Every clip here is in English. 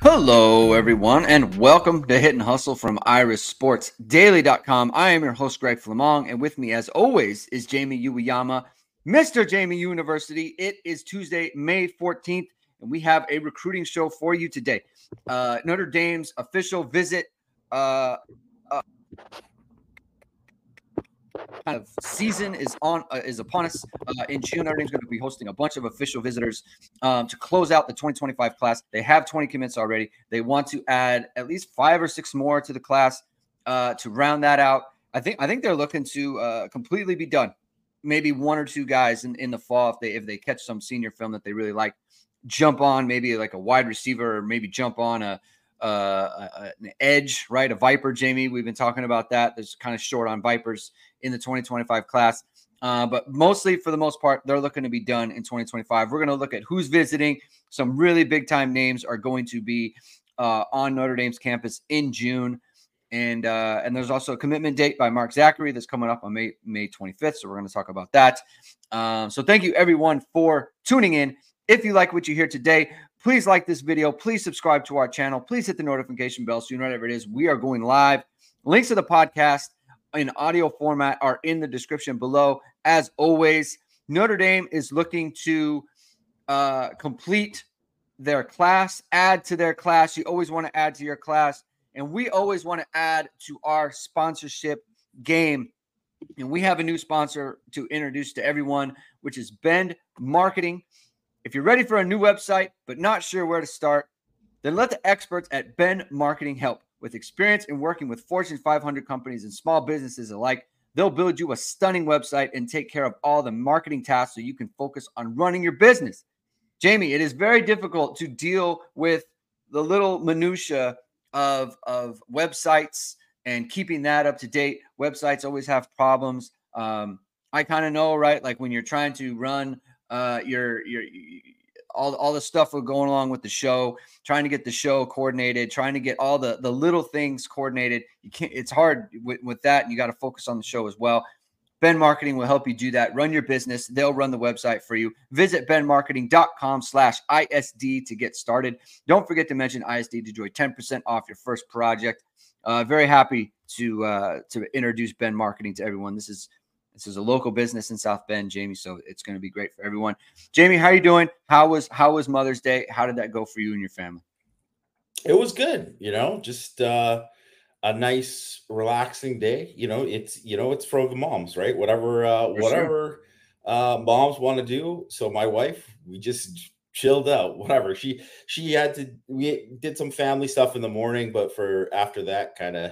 Hello, everyone, and welcome to Hit and Hustle from IrisSportsDaily.com. I am your host, Greg Flamong, and with me, as always, is Jamie Uwayama, Mr. Jamie University. It is Tuesday, May 14th, and we have a recruiting show for you today. Notre Dame's official visit kind of season is upon us. In June, Notre Dame's going to be hosting a bunch of official visitors to close out the 2025 class. They have 20 commits already. They want to add at least 5 or 6 more to the class to round that out. I think they're looking to completely be done. Maybe 1 or 2 guys in the fall if they catch some senior film that they really like, jump on maybe like a wide receiver, or maybe jump on an edge, right? A Viper, Jamie. We've been talking about that. There's kind of short on Vipers in the 2025 class. But mostly, for the most part, they're looking to be done in 2025. We're going to look at who's visiting. Some really big-time names are going to be on Notre Dame's campus in June. And there's also a commitment date by Mark Zachary that's coming up on May 25th. So we're going to talk about that. So thank you, everyone, for tuning in. If you like what you hear today, please like this video. Please subscribe to our channel. Please hit the notification bell so you know whatever it is. We are going live. Links to the podcast in audio format are in the description below. As always, Notre Dame is looking to complete their class, add to their class. You always want to add to your class. And we always want to add to our sponsorship game. And we have a new sponsor to introduce to everyone, which is Bend Marketing. If you're ready for a new website but not sure where to start, then let the experts at Bend Marketing help. With experience in working with Fortune 500 companies and small businesses alike, they'll build you a stunning website and take care of all the marketing tasks so you can focus on running your business. Jamie, it is very difficult to deal with the little minutia of websites and keeping that up to date. Websites always have problems. I kind of know, right? Like when you're trying to run your all the stuff going along with the show, trying to get the show coordinated, trying to get all the little things coordinated. You can't, it's hard with that. And you got to focus on the show as well. Bend Marketing will help you do that. Run your business. They'll run the website for you. Visit bendmarketing.com/ISD to get started. Don't forget to mention ISD to enjoy 10% off your first project. Very happy to introduce Bend Marketing to everyone. This is a local business in South Bend, Jamie, so it's going to be great for everyone. Jamie, how are you doing? How was Mother's Day? How did that go for you and your family? It was good, just a nice, relaxing day. It's for the moms, right? Whatever moms want to do. So my wife, we just chilled out. Whatever we did some family stuff in the morning, but for after that, kind of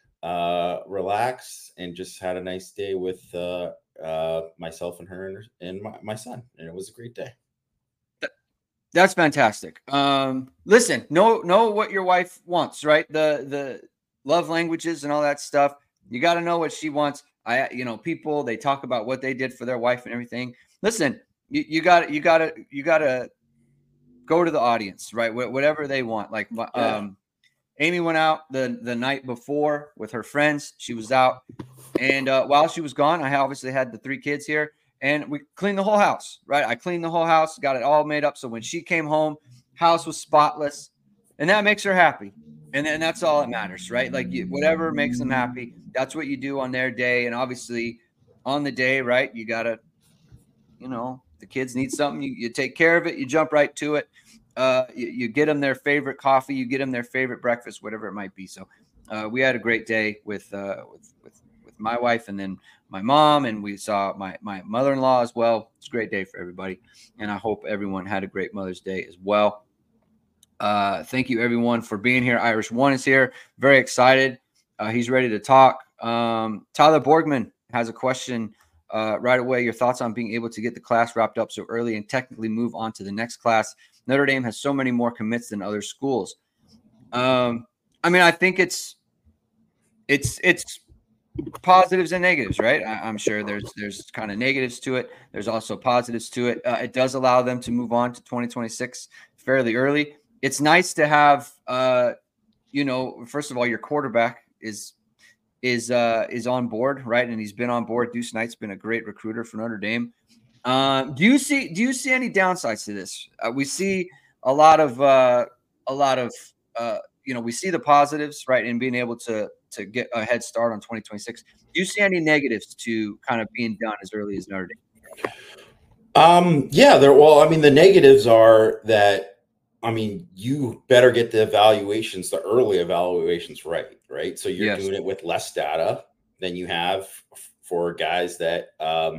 relax and just had a nice day with myself and her and my son, and it was a great day. That's fantastic. Listen, know what your wife wants, right? The love languages and all that stuff. You got to know what she wants. People, they talk about what they did for their wife and everything. Listen, you got to go to the audience, right? Whatever they want. Like, Amy went out the night before with her friends. She was out. And while she was gone, I obviously had the 3 kids here. And we cleaned the whole house, right? I cleaned the whole house, got it all made up. So when she came home, house was spotless. And that makes her happy. And that's all that matters, right? Like whatever makes them happy, that's what you do on their day. And obviously on the day, right, you got to, the kids need something. You take care of it. You jump right to it. You get them their favorite coffee, you get them their favorite breakfast, whatever it might be. So we had a great day with my wife and then my mom, and we saw my mother-in-law as well. It's a great day for everybody, and I hope everyone had a great Mother's Day as well. Thank you, everyone, for being here. Irish One is here. Very excited. He's ready to talk. Tyler Borgman has a question right away. Your thoughts on being able to get the class wrapped up so early and technically move on to the next class? Notre Dame has so many more commits than other schools. I think it's positives and negatives, right? I'm sure there's kind of negatives to it. There's also positives to it. It does allow them to move on to 2026 fairly early. It's nice to have, first of all, your quarterback is on board, right? And he's been on board. Deuce Knight's been a great recruiter for Notre Dame. Do you see any downsides to this? We see a lot of we see the positives, right, in being able to get a head start on 2026. Do you see any negatives to kind of being done as early as Notre Dame? Yeah, well, I mean, the negatives are that, I mean, you better get the evaluations, the early evaluations right? So you're Yes. doing it with less data than you have for guys that,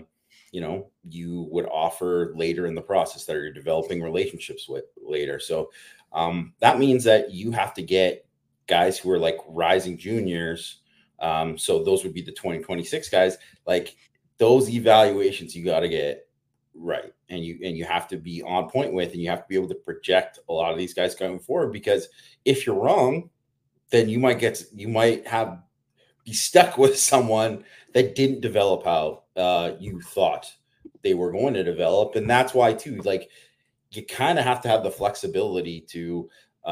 you would offer later in the process that you're developing relationships with later. So that means that you have to get guys who are like rising juniors. So those would be the 2026 guys. Like those evaluations you got to get right, and you have to be on point with, and you have to be able to project a lot of these guys going forward, because if you're wrong, then you might be stuck with someone that didn't develop how you thought they were going to develop. And that's why too, like, you kind of have to have the flexibility to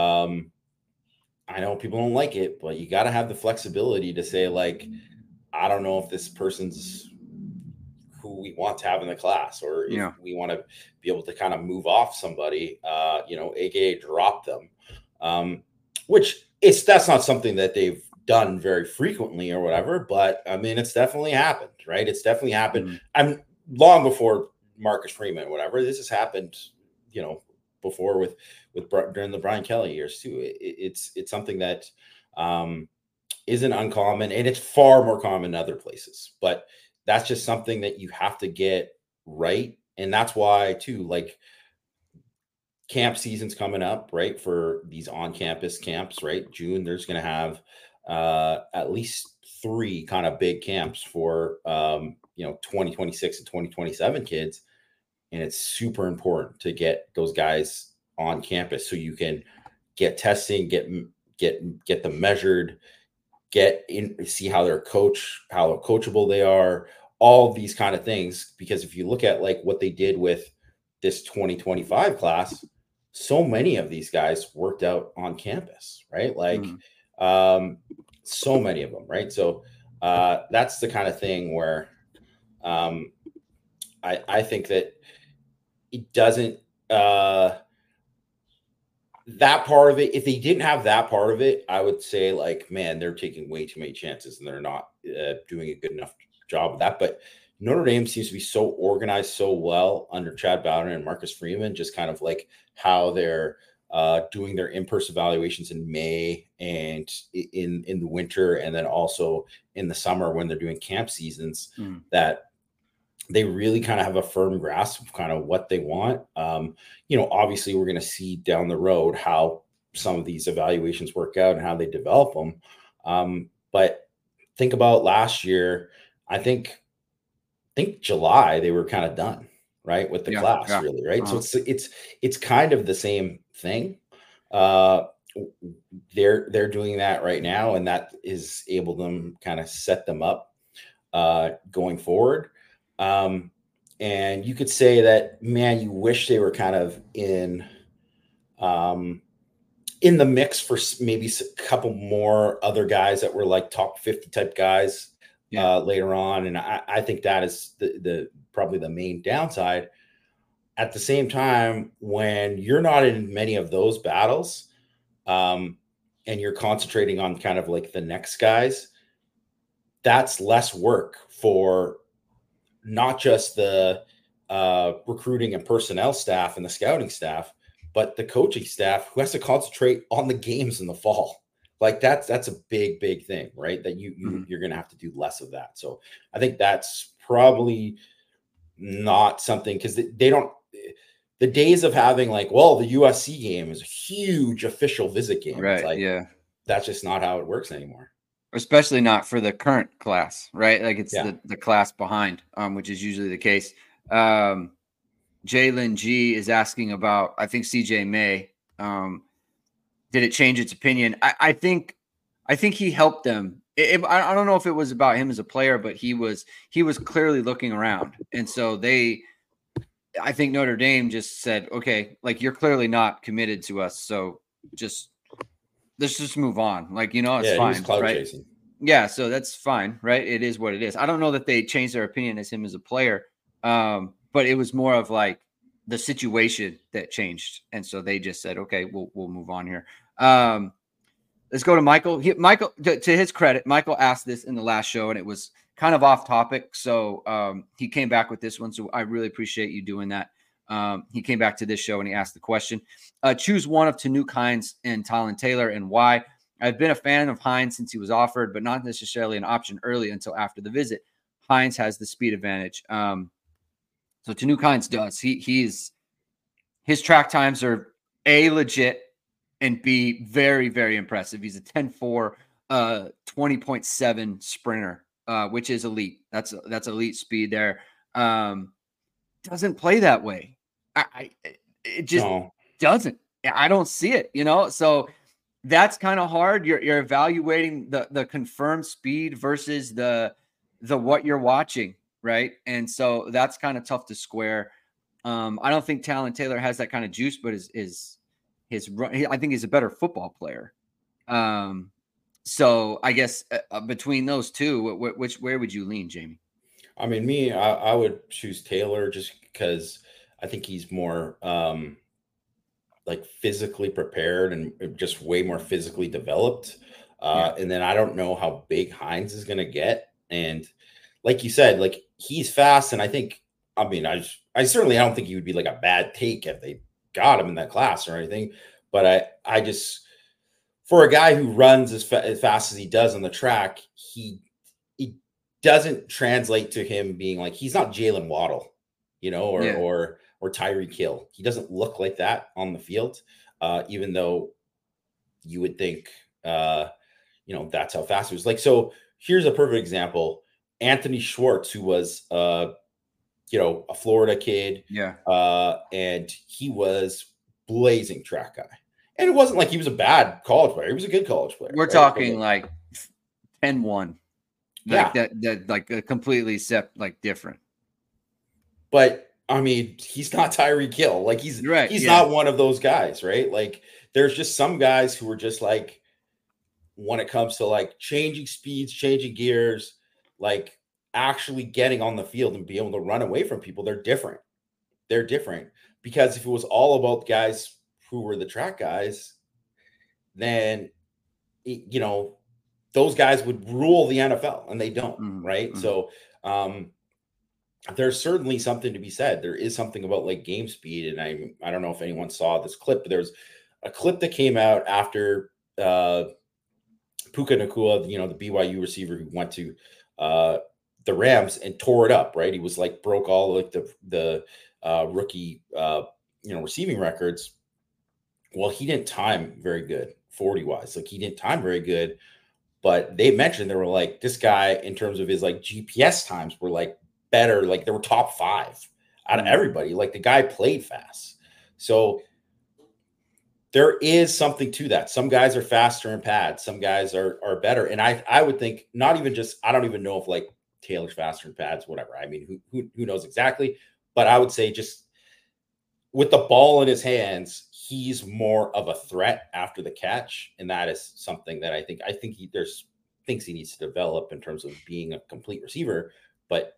I know people don't like it, but you got to have the flexibility to say, like, I don't know if this person's who we want to have in the class, or if we want to be able to kind of move off somebody, aka drop them, that's not something that they've done very frequently or whatever, but I mean, it's definitely happened, right? It's definitely happened. Mm-hmm. I'm long before Marcus Freeman or whatever. This has happened, before with during the Brian Kelly years too. It's something that isn't uncommon, and it's far more common in other places, but that's just something that you have to get right. And that's why too, like, camp season's coming up, right? For these on-campus camps, right? June, there's going to have at least 3 kind of big camps for 2026 and 2027 kids. And it's super important to get those guys on campus so you can get testing, get them measured, get in, see how how coachable they are, all these kind of things. Because if you look at like what they did with this 2025 class, so many of these guys worked out on campus, right? Like, so many of them, right? So that's the kind of thing where I think that it doesn't that part of it, if they didn't have that part of it, I would say, like, man, they're taking way too many chances and they're not doing a good enough job of that. But Notre Dame seems to be so organized so well under Chad Bowden and Marcus Freeman, just kind of like how they're doing their in-person evaluations in May and in the winter, and then also in the summer when they're doing camp seasons, that they really kind of have a firm grasp of kind of what they want. Obviously we're going to see down the road how some of these evaluations work out and how they develop them. But think about last year, I think July, they were kind of done, right, with the class, really, right? So it's kind of the same thing. They're doing that right now, and that is able to kind of set them up going forward. And you could say that, man, you wish they were kind of in the mix for maybe a couple more other guys that were like top 50 type guys later on. And I think that is the probably the main downside. At the same time, when you're not in many of those battles, and you're concentrating on kind of like the next guys, that's less work for not just the recruiting and personnel staff and the scouting staff, but the coaching staff, who has to concentrate on the games in the fall. Like that's a big thing, right? That you're going to have to do less of that. So I think that's probably not something, because they don't, the days of having like, well, the USC game is a huge official visit game. Right. It's like, that's just not how it works anymore. Especially not for the current class, right? Like it's the class behind, which is usually the case. Jalen G is asking about, I think CJ May, did it change its opinion? I think he helped them. I don't know if it was about him as a player, but he was clearly looking around. And so I think Notre Dame just said, okay, like, you're clearly not committed to us. So let's just move on. Like, it's fine. He was cloud chasing. Yeah. So that's fine. Right. It is what it is. I don't know that they changed their opinion as him as a player. But it was more of like the situation that changed. And so they just said, okay, we'll move on here. Let's go to Michael. Michael, to his credit, Michael asked this in the last show, and it was kind of off topic. So he came back with this one. So I really appreciate you doing that. He came back to this show and he asked the question. Choose one of Tanook, Hines, and Tylan Taylor, and why. I've been a fan of Hines since he was offered, but not necessarily an option early until after the visit. Hines has the speed advantage. So Tanook Hines does. His track times are A, legit, and B, very, very impressive. He's a 10.4, 20.7 sprinter, which is elite. That's elite speed there. Doesn't play that way. It just doesn't. I don't see it, so that's kind of hard. You're evaluating the confirmed speed versus the what you're watching, right? And so that's kind of tough to square. I don't think Tylan Taylor has that kind of juice, but I think he's a better football player. So I guess between those two, where would you lean, Jamie? I mean, I would choose Taylor just because I think he's more like physically prepared and just way more physically developed. And then I don't know how big Hines is going to get. And like you said, like he's fast. And I certainly don't think he would be like a bad take if they got him in that class or anything. But I just, for a guy who runs as fast as he does on the track, he doesn't translate to him being like, he's not Jalen Waddle, or Tyreek Hill. He doesn't look like that on the field, even though you would think, that's how fast he was. Like, so here's a perfect example. Anthony Schwartz, who was, a Florida kid. Yeah. And he was blazing track guy. And it wasn't like he was a bad college player. He was a good college player. We're talking like 10-1. Like yeah. that like a completely different. But I mean, he's not Tyreek Hill. Like he's not one of those guys, right? Like there's just some guys who are just like, when it comes to like changing speeds, changing gears, like actually getting on the field and be able to run away from people, they're different. They're different because if it was all about guys who were the track guys, then, those guys would rule the NFL and they don't. Right. Mm-hmm. So, there's certainly something to be said. There is something about like game speed. And I don't know if anyone saw this clip, but there's a clip that came out after Puka Nacua, the BYU receiver who went to the Rams and tore it up, right? He was like broke all like the rookie receiving records. Well, he didn't time very good 40-wise. Like he didn't time very good. But they mentioned they were like, this guy in terms of his like GPS times were like better, like they were top 5 out of everybody. Like the guy played fast. So there is something to that. Some guys are faster in pads, some guys are better. And I would think not even just, I don't even know if like Taylor's faster in pads, whatever. I mean, who knows exactly? But I would say just with the ball in his hands, he's more of a threat after the catch. And that is something that I think there's things he needs to develop in terms of being a complete receiver. But,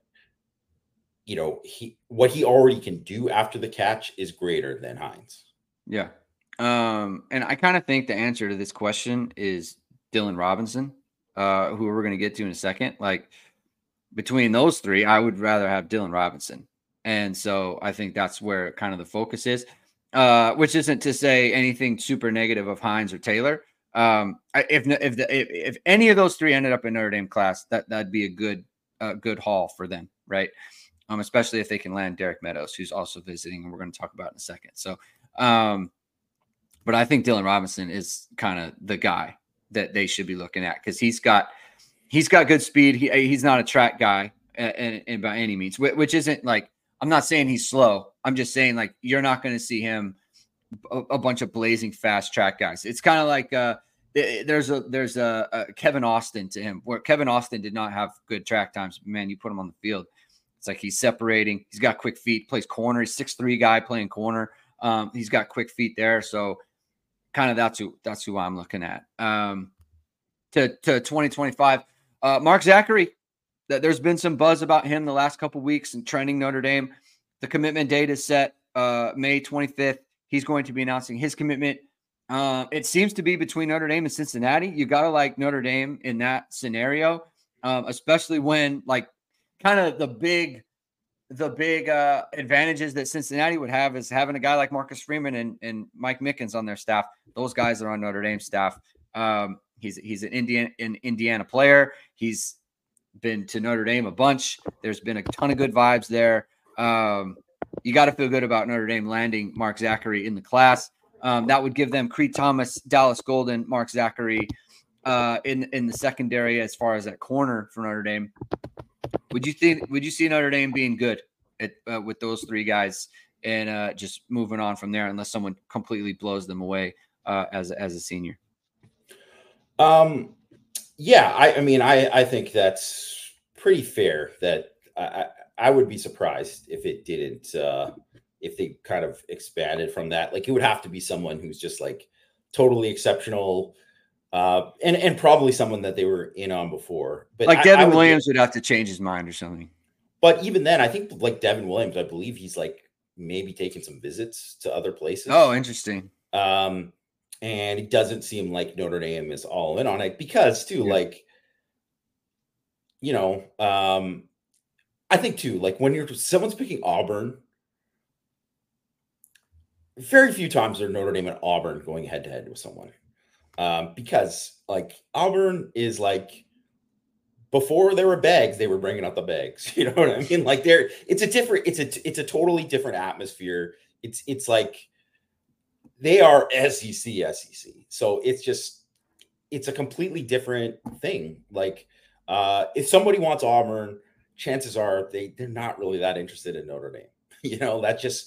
what he already can do after the catch is greater than Hines. Yeah. And I kind of think the answer to this question is Dylan Robinson, who we're going to get to in a second. Like between those three, I would rather have Dylan Robinson. And so I think that's where kind of the focus is, which isn't to say anything super negative of Hines or Taylor. If any of those three ended up in Notre Dame class, that'd be a good haul for them, right? Especially if they can land Derek Meadows, who's also visiting, and we're going to talk about in a second. So, but I think Dylan Robinson is kind of the guy that they should be looking at because he's got good speed. He's not a track guy, and by any means, which isn't like. I'm not saying he's slow. I'm just saying like you're not going to see him a bunch of blazing fast track guys. It's kind of like there's a Kevin Austin to him where Kevin Austin did not have good track times. Man, you put him on the field, it's like he's separating. He's got quick feet, plays corner. He's 6'3" guy playing corner. He's got quick feet there. So kind of that's who I'm looking at. To 2025, Mark Zachary. There's been some buzz about him the last couple of weeks and trending Notre Dame. The commitment date is set May 25th. He's going to be announcing his commitment. It seems to be between Notre Dame and Cincinnati. You got to like Notre Dame in that scenario, especially when like kind of the big advantages that Cincinnati would have is having a guy like Marcus Freeman and Mike Mickens on their staff. Those guys are on Notre Dame staff. He's an Indiana player. He's been to Notre Dame a bunch. There's been a ton of good vibes there. You got to feel good about Notre Dame landing Mark Zachary in the class. That would give them Creed Thomas, Dallas Golden, Mark Zachary in the secondary as far as that corner for Notre Dame. Would you see Notre Dame being good with those three guys and just moving on from there unless someone completely blows them away as a senior? Yeah, I think that's pretty fair. That I would be surprised if it didn't. If they kind of expanded from that, like it would have to be someone who's just like totally exceptional. And probably someone that they were in on before, but like Devin Williams would have to change his mind or something. But even then, I think like Devin Williams, I believe he's like maybe taking some visits to other places. Oh, interesting. And it doesn't seem like Notre Dame is all in on it because too, like, you know, I think too, like when someone's picking Auburn, very few times are Notre Dame and Auburn going head to head with someone. Because like Auburn is like before there were bags, they were bringing out the bags. You know what I mean? Like it's a totally different atmosphere. It's like they are SEC. So it's a completely different thing. Like if somebody wants Auburn, chances are they're not really that interested in Notre Dame. You know, that's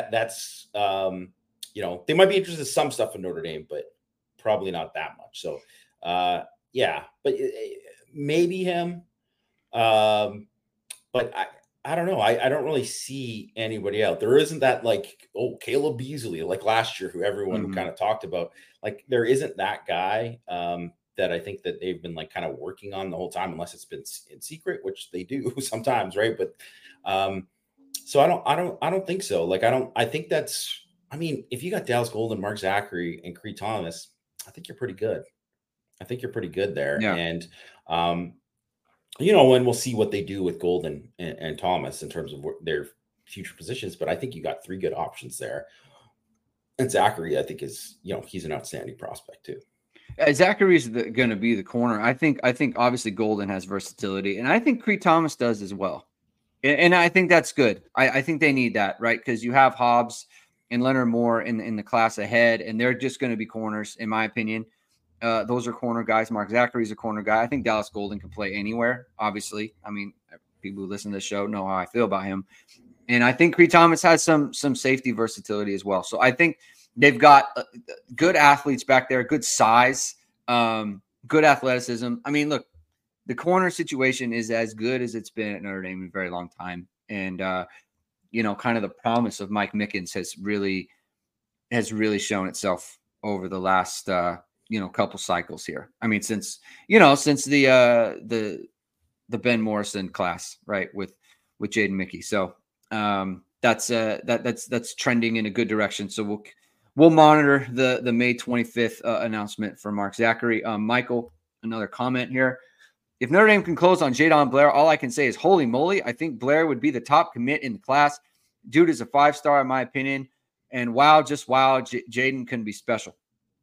you know, they might be interested in some stuff in Notre Dame, but probably not that much. So, yeah, but maybe him. But I don't know. I don't really see anybody out. There isn't that like, oh, Caleb Beasley, like last year, who everyone kind of talked about. Like there isn't that guy that I think that they've been like kind of working on the whole time, unless it's been in secret, which they do sometimes, right? But so I don't think so. Like I think that's. I mean, if you got Dallas Golden, Mark Zachary, and Creed Thomas, I think you're pretty good. I think you're pretty good there. Yeah. And, you know, and we'll see what they do with Golden and Thomas in terms of their future positions. But I think you got three good options there. And Zachary, I think he's an outstanding prospect too. Zachary's going to be the corner. I think obviously Golden has versatility, and I think Creed Thomas does as well. And I think that's good. I think they need that, right? Because you have Hobbs and Leonard Moore in the class ahead, and they're just going to be corners, in my opinion. Those are corner guys. Mark Zachary's a corner guy. I think Dallas Golden can play anywhere, obviously. I mean, people who listen to the show know how I feel about him. And I think Creed Thomas has some safety versatility as well. So I think they've got good athletes back there, good size, good athleticism. I mean, look, the corner situation is as good as it's been at Notre Dame in a very long time. And, you know, kind of the promise of Mike Mickens has really shown itself over the last, couple cycles here. I mean, since the Ben Morrison class, right, with Jaden Mickey. So that's trending in a good direction. So we'll monitor the May 25th announcement for Mark Zachary. Michael, another comment here. If Notre Dame can close on Jadon Blair, all I can say is holy moly. I think Blair would be the top commit in the class. Dude is a 5-star in my opinion. And wow, Jaden can be special.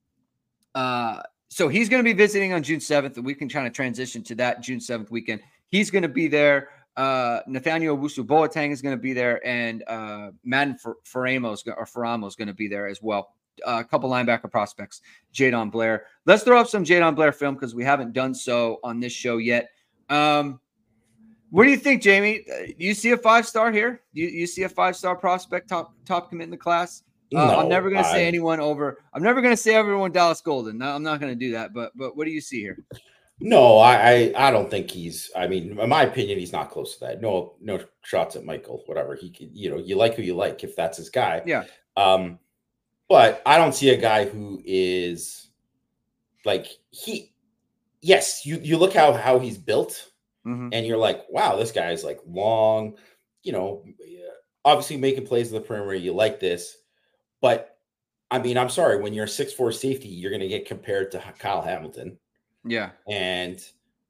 So he's going to be visiting on June 7th, and we can kind of transition to that June 7th weekend. He's going to be there. Nathaniel Owusu-Boateng is going to be there, and Madden Faramo is going to be there as well. A couple linebacker prospects, Jadon Blair. Let's throw up some Jadon Blair film because we haven't done so on this show yet. What do you think, Jamie? Do you see a 5-star here? Do you see a 5-star prospect top commit in the class? No, I'm never going to say anyone over. I'm never going to say everyone Dallas Golden. No, I'm not going to do that. But what do you see here? No, I don't think he's. I mean, in my opinion, he's not close to that. No shots at Michael. Whatever he could, you like who you like if that's his guy. Yeah. But I don't see a guy who is like he. Yes, you look how he's built, and you're like, wow, this guy is like long. You know, obviously making plays in the perimeter. You like this, but I mean, I'm sorry, when you're a 6'4" safety, you're going to get compared to Kyle Hamilton. Yeah. And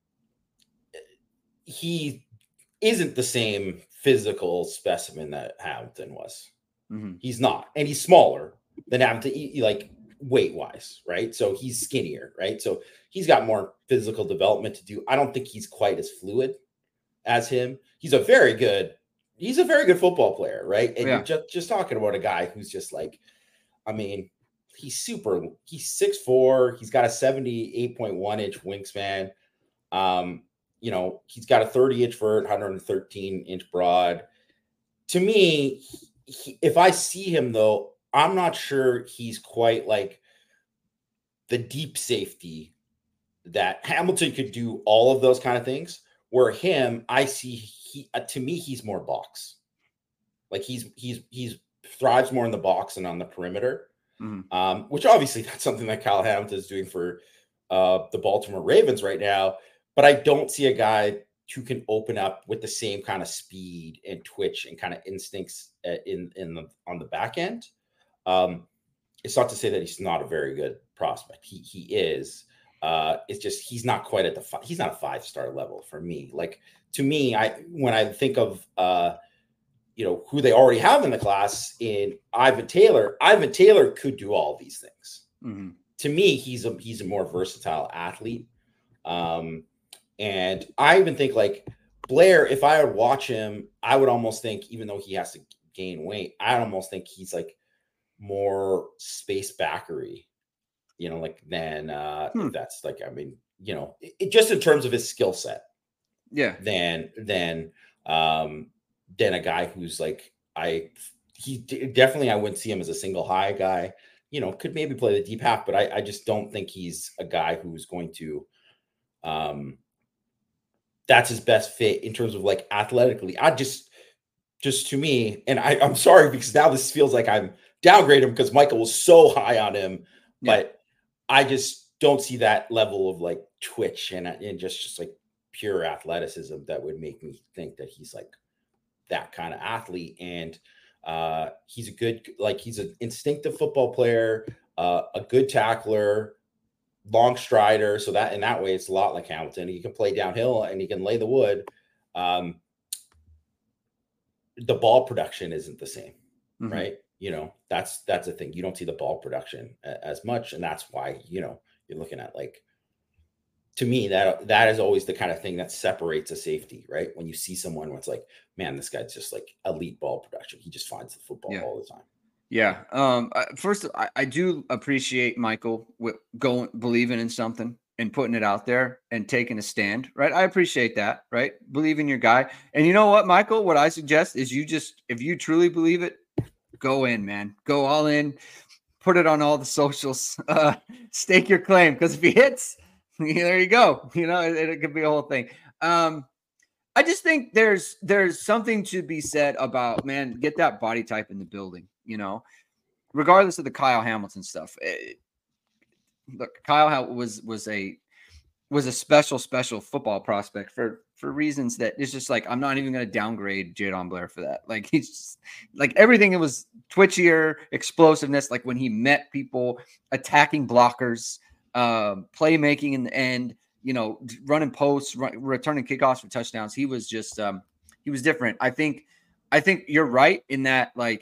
he isn't the same physical specimen that Hamilton was. Mm-hmm. He's not. And he's smaller than Hamilton, like weight wise, right? So he's skinnier, right? So he's got more physical development to do. I don't think he's quite as fluid as him. He's a very good football player, right? And Yeah. you're just talking about a guy who's just like, I mean, he's 6'4". He's got a 78.1-inch wingspan. You know, he's got a 30-inch vert, 113-inch broad. To me, if I see him though, I'm not sure he's quite like the deep safety that Hamilton could do all of those kind of things. Where him, I see to me, he's more box. Like he's thrives more in the box and on the perimeter, which obviously that's something that Kyle Hamilton is doing for the Baltimore Ravens right now. But I don't see a guy who can open up with the same kind of speed and twitch and kind of instincts on the back end. It's not to say that he's not a very good prospect. He is. It's just he's not quite at he's not a 5-star level for me. Like to me, when I think of who they already have in the class in Ivan Taylor could do all these things. Mm-hmm. To me, he's a more versatile athlete. And I even think like Blair, if I would watch him, I would almost think, even though he has to gain weight, I almost think he's like more space backery, like than if that's like, I mean, just in terms of his skill set. Yeah. Than a guy who's like, I wouldn't see him as a single high guy, could maybe play the deep half, but I just don't think he's a guy who's going to, that's his best fit in terms of like athletically. I just to me, and I'm sorry because now this feels like I'm downgrading him because Michael was so high on him, but I just don't see that level of like twitch and just like pure athleticism that would make me think that he's like that kind of athlete. And he's an instinctive football player, a good tackler, long strider. So that in that way, it's a lot like Hamilton. He can play downhill and he can lay the wood. The ball production isn't the same, right? That's a thing. You don't see the ball production as much. And that's why, you're looking at like, to me, that is always the kind of thing that separates a safety, right? When you see someone where it's like, man, this guy's just like elite ball production. He just finds the football all the time. Yeah. First, I do appreciate Michael believing in something and putting it out there and taking a stand, right? I appreciate that, right? Believe in your guy. And you know what, Michael, what I suggest is if you truly believe it, go in, man. Go all in, put it on all the socials, stake your claim. Because if he hits, there you go. It could be a whole thing. I just think there's something to be said about, man, get that body type in the building, regardless of the Kyle Hamilton stuff. Look, Kyle was a special football prospect for reasons that it's just like, I'm not even going to downgrade Jadon Blair for that. Like he's just, like everything. It was twitchier, explosiveness. Like when he met people, attacking blockers, playmaking in the end, running posts, returning kickoffs for touchdowns. He was just, he was different. I think you're right in that. Like,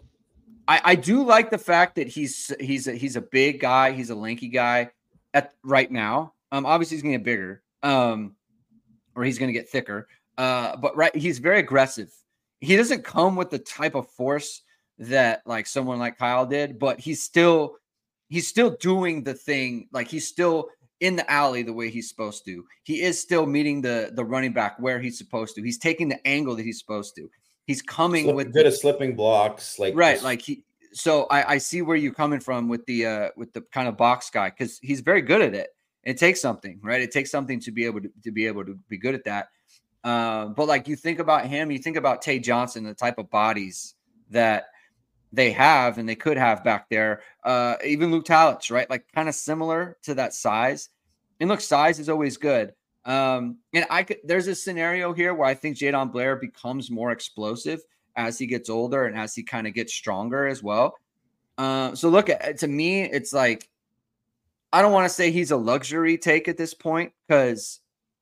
I do like the fact that he's a big guy. He's a lanky guy right now. Obviously he's going to get bigger, or he's going to get thicker. But he's very aggressive. He doesn't come with the type of force that like someone like Kyle did, but he's still doing the thing. Like he's still in the alley the way he's supposed to. He is still meeting the running back where he's supposed to. He's taking the angle that he's supposed to. He's coming with good at slipping blocks, like right. Like so I see where you're coming from with the kind of box guy, because he's very good at it. It takes something, right? It takes something to be able to be good at that. But like you think about him, you think about Tay Johnson, the type of bodies that they have and they could have back there. Even Luke Talich, right? Like kind of similar to that size. And look, size is always good. And there's a scenario here where I think Jadon Blair becomes more explosive as he gets older and as he kind of gets stronger as well. So look, to me, it's like, I don't want to say he's a luxury take at this point, because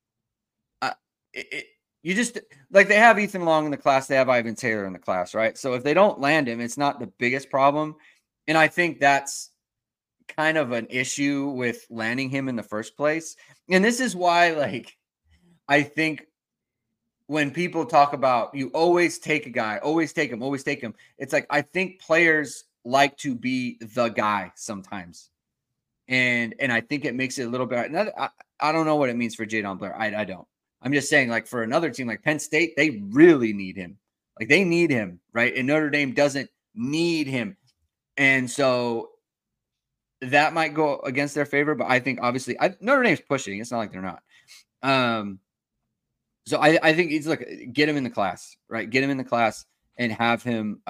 you just, like, they have Ethan Long in the class, they have Ivan Taylor in the class, right? So if they don't land him, it's not the biggest problem. And I think that's kind of an issue with landing him in the first place. And this is why, like, I think when people talk about you always take a guy, always take him, it's like, I think players like to be the guy sometimes. And I think it makes it a little bit. I don't know what it means for Jadon Blair. I don't. I'm just saying, like, for another team like Penn State, they really need him. Like, they need him, right? And Notre Dame doesn't need him. And so that might go against their favor. But I think, obviously, Notre Dame's pushing. It's not like they're not. So I think it's like, get him in the class, right? Get him in the class and have him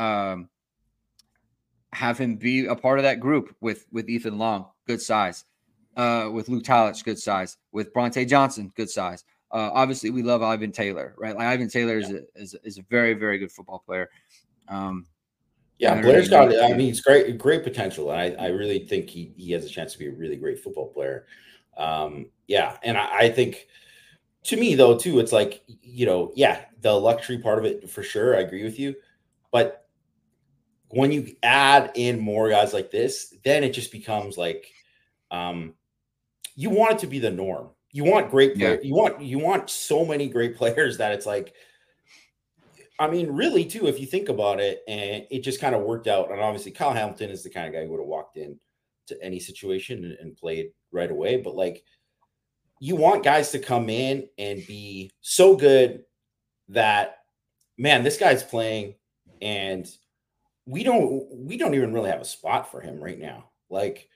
be a part of that group with Ethan Long, good size, with Luke Talich, good size, with Bronte Johnson, good size. Obviously, we love Ivan Taylor, right? Like, Ivan Taylor is a very, very good football player. Blair's got, I mean, he's great potential. And I really think he has a chance to be a really great football player. And I think, to me, though, too, it's like, the luxury part of it, for sure, I agree with you. But when you add in more guys like this, then it just becomes like, you want it to be the norm. You want great players. Yeah. You want so many great players that it's like, I mean, really, too, if you think about it, and it just kind of worked out. And obviously, Kyle Hamilton is the kind of guy who would have walked in to any situation and played right away. But, like, you want guys to come in and be so good that, man, this guy's playing, and we don't even really have a spot for him right now. Like,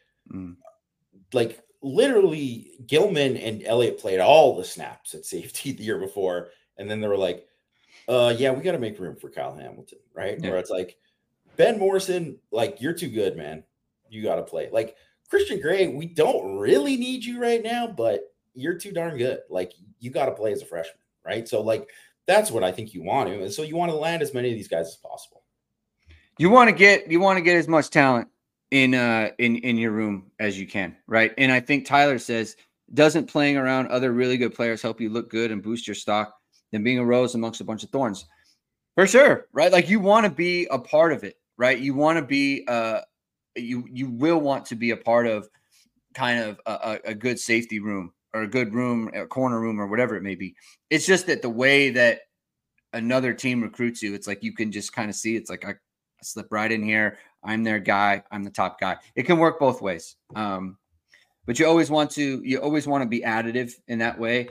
literally, Gilman and Elliott played all the snaps at safety the year before, and then they were like, we got to make room for Kyle Hamilton, right? Yeah. Where it's like, Ben Morrison, like, you're too good, man. You got to play. Like, Christian Gray, we don't really need you right now, but you're too darn good. Like, you got to play as a freshman, right? So, like, that's what I think you want to. And so you want to land as many of these guys as possible. You want to get as much talent in your room as you can, right? And I think Tyler says, doesn't playing around other really good players help you look good and boost your stock than being a rose amongst a bunch of thorns? For sure, right? Like, you want to be a part of it, right? You want to be you will want to be a part of kind of a good safety room, or a good room, a corner room, or whatever it may be. It's just that the way that another team recruits you, it's like, you can just kind of see, it's like, I slip right in here. I'm their guy. I'm the top guy. It can work both ways. But you always want to be additive in that way.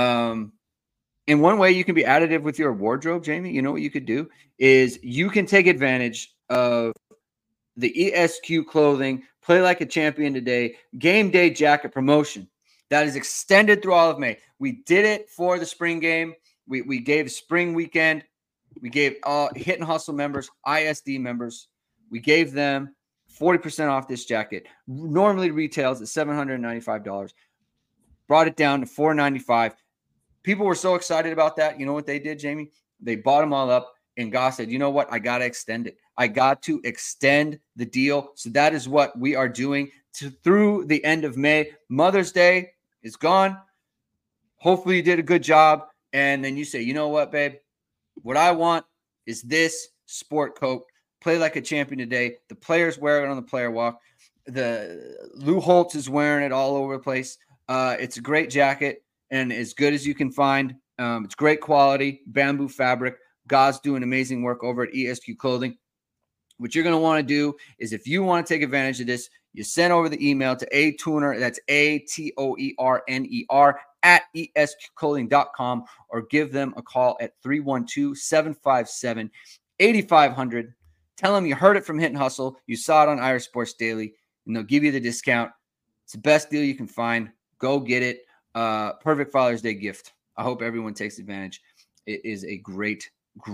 And one way you can be additive with your wardrobe, Jamie, you know what you could do is you can take advantage of the ESQ clothing, Play Like a Champion Today game day jacket promotion that is extended through all of May. We did it for the spring game. We gave spring weekend. We gave Hit and Hustle members, ISD members, we gave them 40% off this jacket. Normally retails at $795. Brought it down to $495. People were so excited about that. You know what they did, Jamie? They bought them all up, and Goss said, you know what? I got to extend it. I got to extend the deal. So that is what we are doing through the end of May. Mother's Day is gone. Hopefully you did a good job. And then you say, you know what, babe? What I want is this sport coat. Play Like a Champion Today. The players wear it on the player walk. The Lou Holtz is wearing it all over the place. It's a great jacket and as good as you can find. It's great quality, bamboo fabric. God's doing amazing work over at ESQ Clothing. What you're going to want to do is, if you want to take advantage of this, you send over the email to atourner, that's ATOERNER at esqclothing.com, or give them a call at 312-757-8500. Tell them you heard it from Hit and Hustle. You saw it on Irish Sports Daily, and they'll give you the discount. It's the best deal you can find. Go get it. Perfect Father's Day gift. I hope everyone takes advantage. It is a great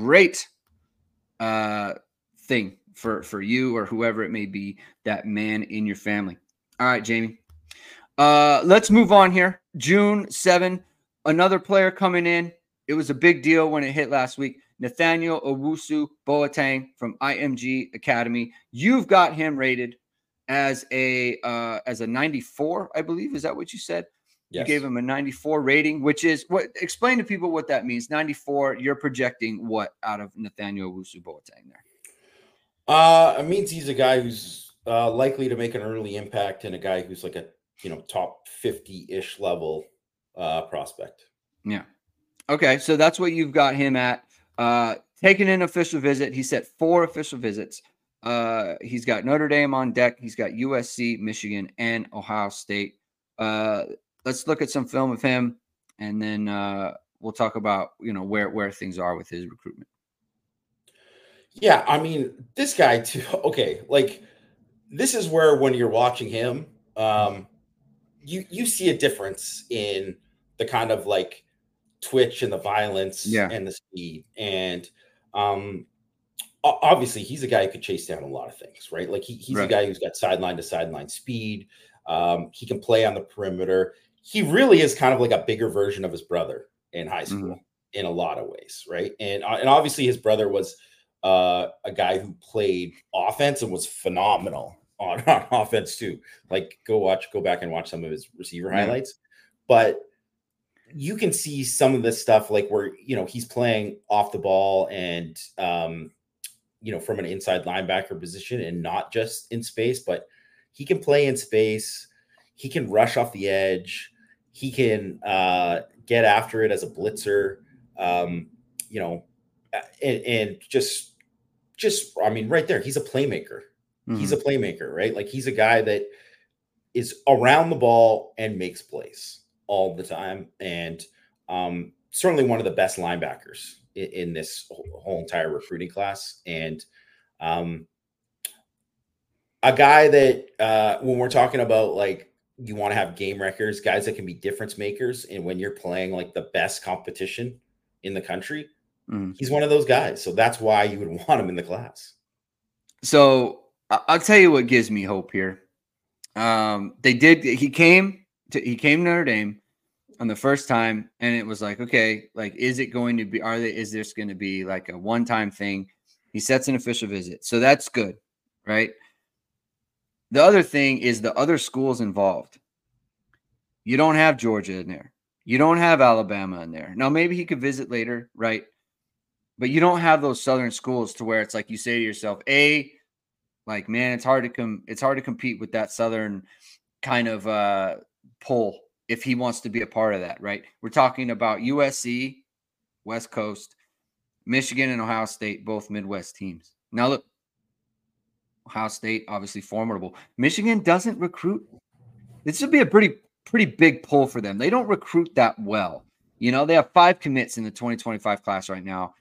thing for you or whoever it may be, that man in your family. All right, Jamie. Let's move on here. June 7, another player coming in. It was a big deal when it hit last week. Nathaniel Owusu Boateng from IMG Academy. You've got him rated as a 94, I believe. Is that what you said? Yes. You gave him a 94 rating, which is what? Explain to people what that means. 94. You're projecting what out of Nathaniel Owusu Boateng there? It means he's a guy who's likely to make an early impact and a guy who's like a top 50-ish level prospect. Yeah. Okay, so that's what you've got him at. Taking an official visit. He said 4 official visits. He's got Notre Dame on deck. He's got USC, Michigan, and Ohio State. Let's look at some film of him, and then we'll talk about where things are with his recruitment. Yeah, I mean, this guy too. Okay, like this is where when you're watching him, you see a difference in the kind of like twitch and the violence and the speed. And obviously he's a guy who could chase down a lot of things, right? Like he's a guy who's got sideline to sideline speed. He can play on the perimeter. He really is kind of like a bigger version of his brother in high school in a lot of ways, right? And obviously his brother was a guy who played offense and was phenomenal on offense too. Like go back and watch some of his receiver highlights. But you can see some of this stuff like where, he's playing off the ball and, from an inside linebacker position and not just in space, but he can play in space. He can rush off the edge. He can get after it as a blitzer, and just, I mean, right there, he's a playmaker. He's a playmaker, right? Like he's a guy that is around the ball and makes plays all the time. And certainly one of the best linebackers in this whole entire recruiting class. And a guy that when we're talking about like, you want to have game wreckers, guys that can be difference makers. And when you're playing like the best competition in the country, he's one of those guys. So that's why you would want him in the class. So I'll tell you what gives me hope here. He came to Notre Dame on the first time, and it was like, okay, like, is this going to be like a one-time thing? He sets an official visit. So that's good, right? The other thing is the other schools involved. You don't have Georgia in there. You don't have Alabama in there. Now, maybe he could visit later, right? But you don't have those Southern schools to where it's like you say to yourself, like, man, it's hard to compete with that Southern kind of pull if he wants to be a part of that, right? We're talking about USC, West Coast, Michigan, and Ohio State, both Midwest teams. Now, look, Ohio State, obviously formidable. Michigan doesn't recruit. This would be a pretty big pull for them. They don't recruit that well. They have 5 commits in the 2025 class right now.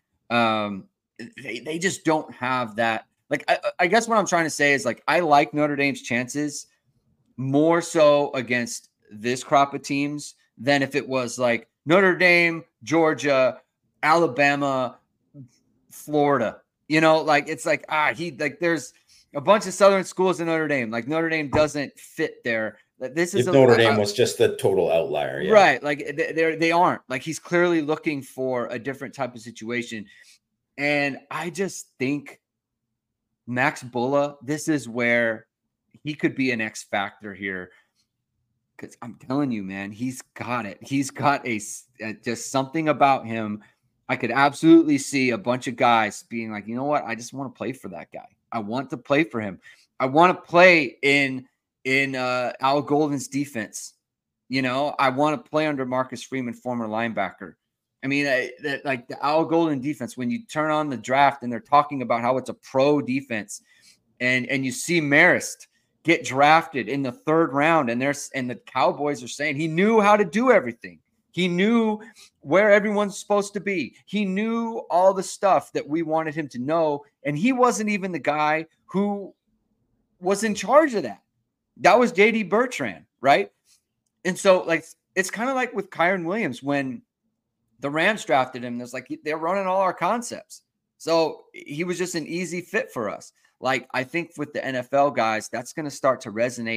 They just don't have that. Like, I guess what I'm trying to say is, like, I like Notre Dame's chances more so against this crop of teams than if it was like Notre Dame, Georgia, Alabama, Florida. Like, it's like, there's a bunch of Southern schools in Notre Dame. Like, Notre Dame doesn't fit there. Notre Dame was just the total outlier. Yeah. Right. Like, they aren't. Like, he's clearly looking for a different type of situation. And I just think Max Bulla, this is where he could be an X factor here. Because I'm telling you, man, he's got it. He's got just something about him. I could absolutely see a bunch of guys being like, you know what? I just want to play for that guy. I want to play for him. I want to play in Al Golden's defense. I want to play under Marcus Freeman, former linebacker. I mean, like the Al Golden defense, when you turn on the draft and they're talking about how it's a pro defense, and you see Marist get drafted in the 3rd round, and the Cowboys are saying he knew how to do everything. He knew where everyone's supposed to be. He knew all the stuff that we wanted him to know, and he wasn't even the guy who was in charge of that. That was J.D. Bertrand, right? And so, like, it's kind of like with Kyron Williams when the Rams drafted him. There's like, they're running all our concepts. So he was just an easy fit for us. Like, I think with the NFL guys, that's going to start to resonate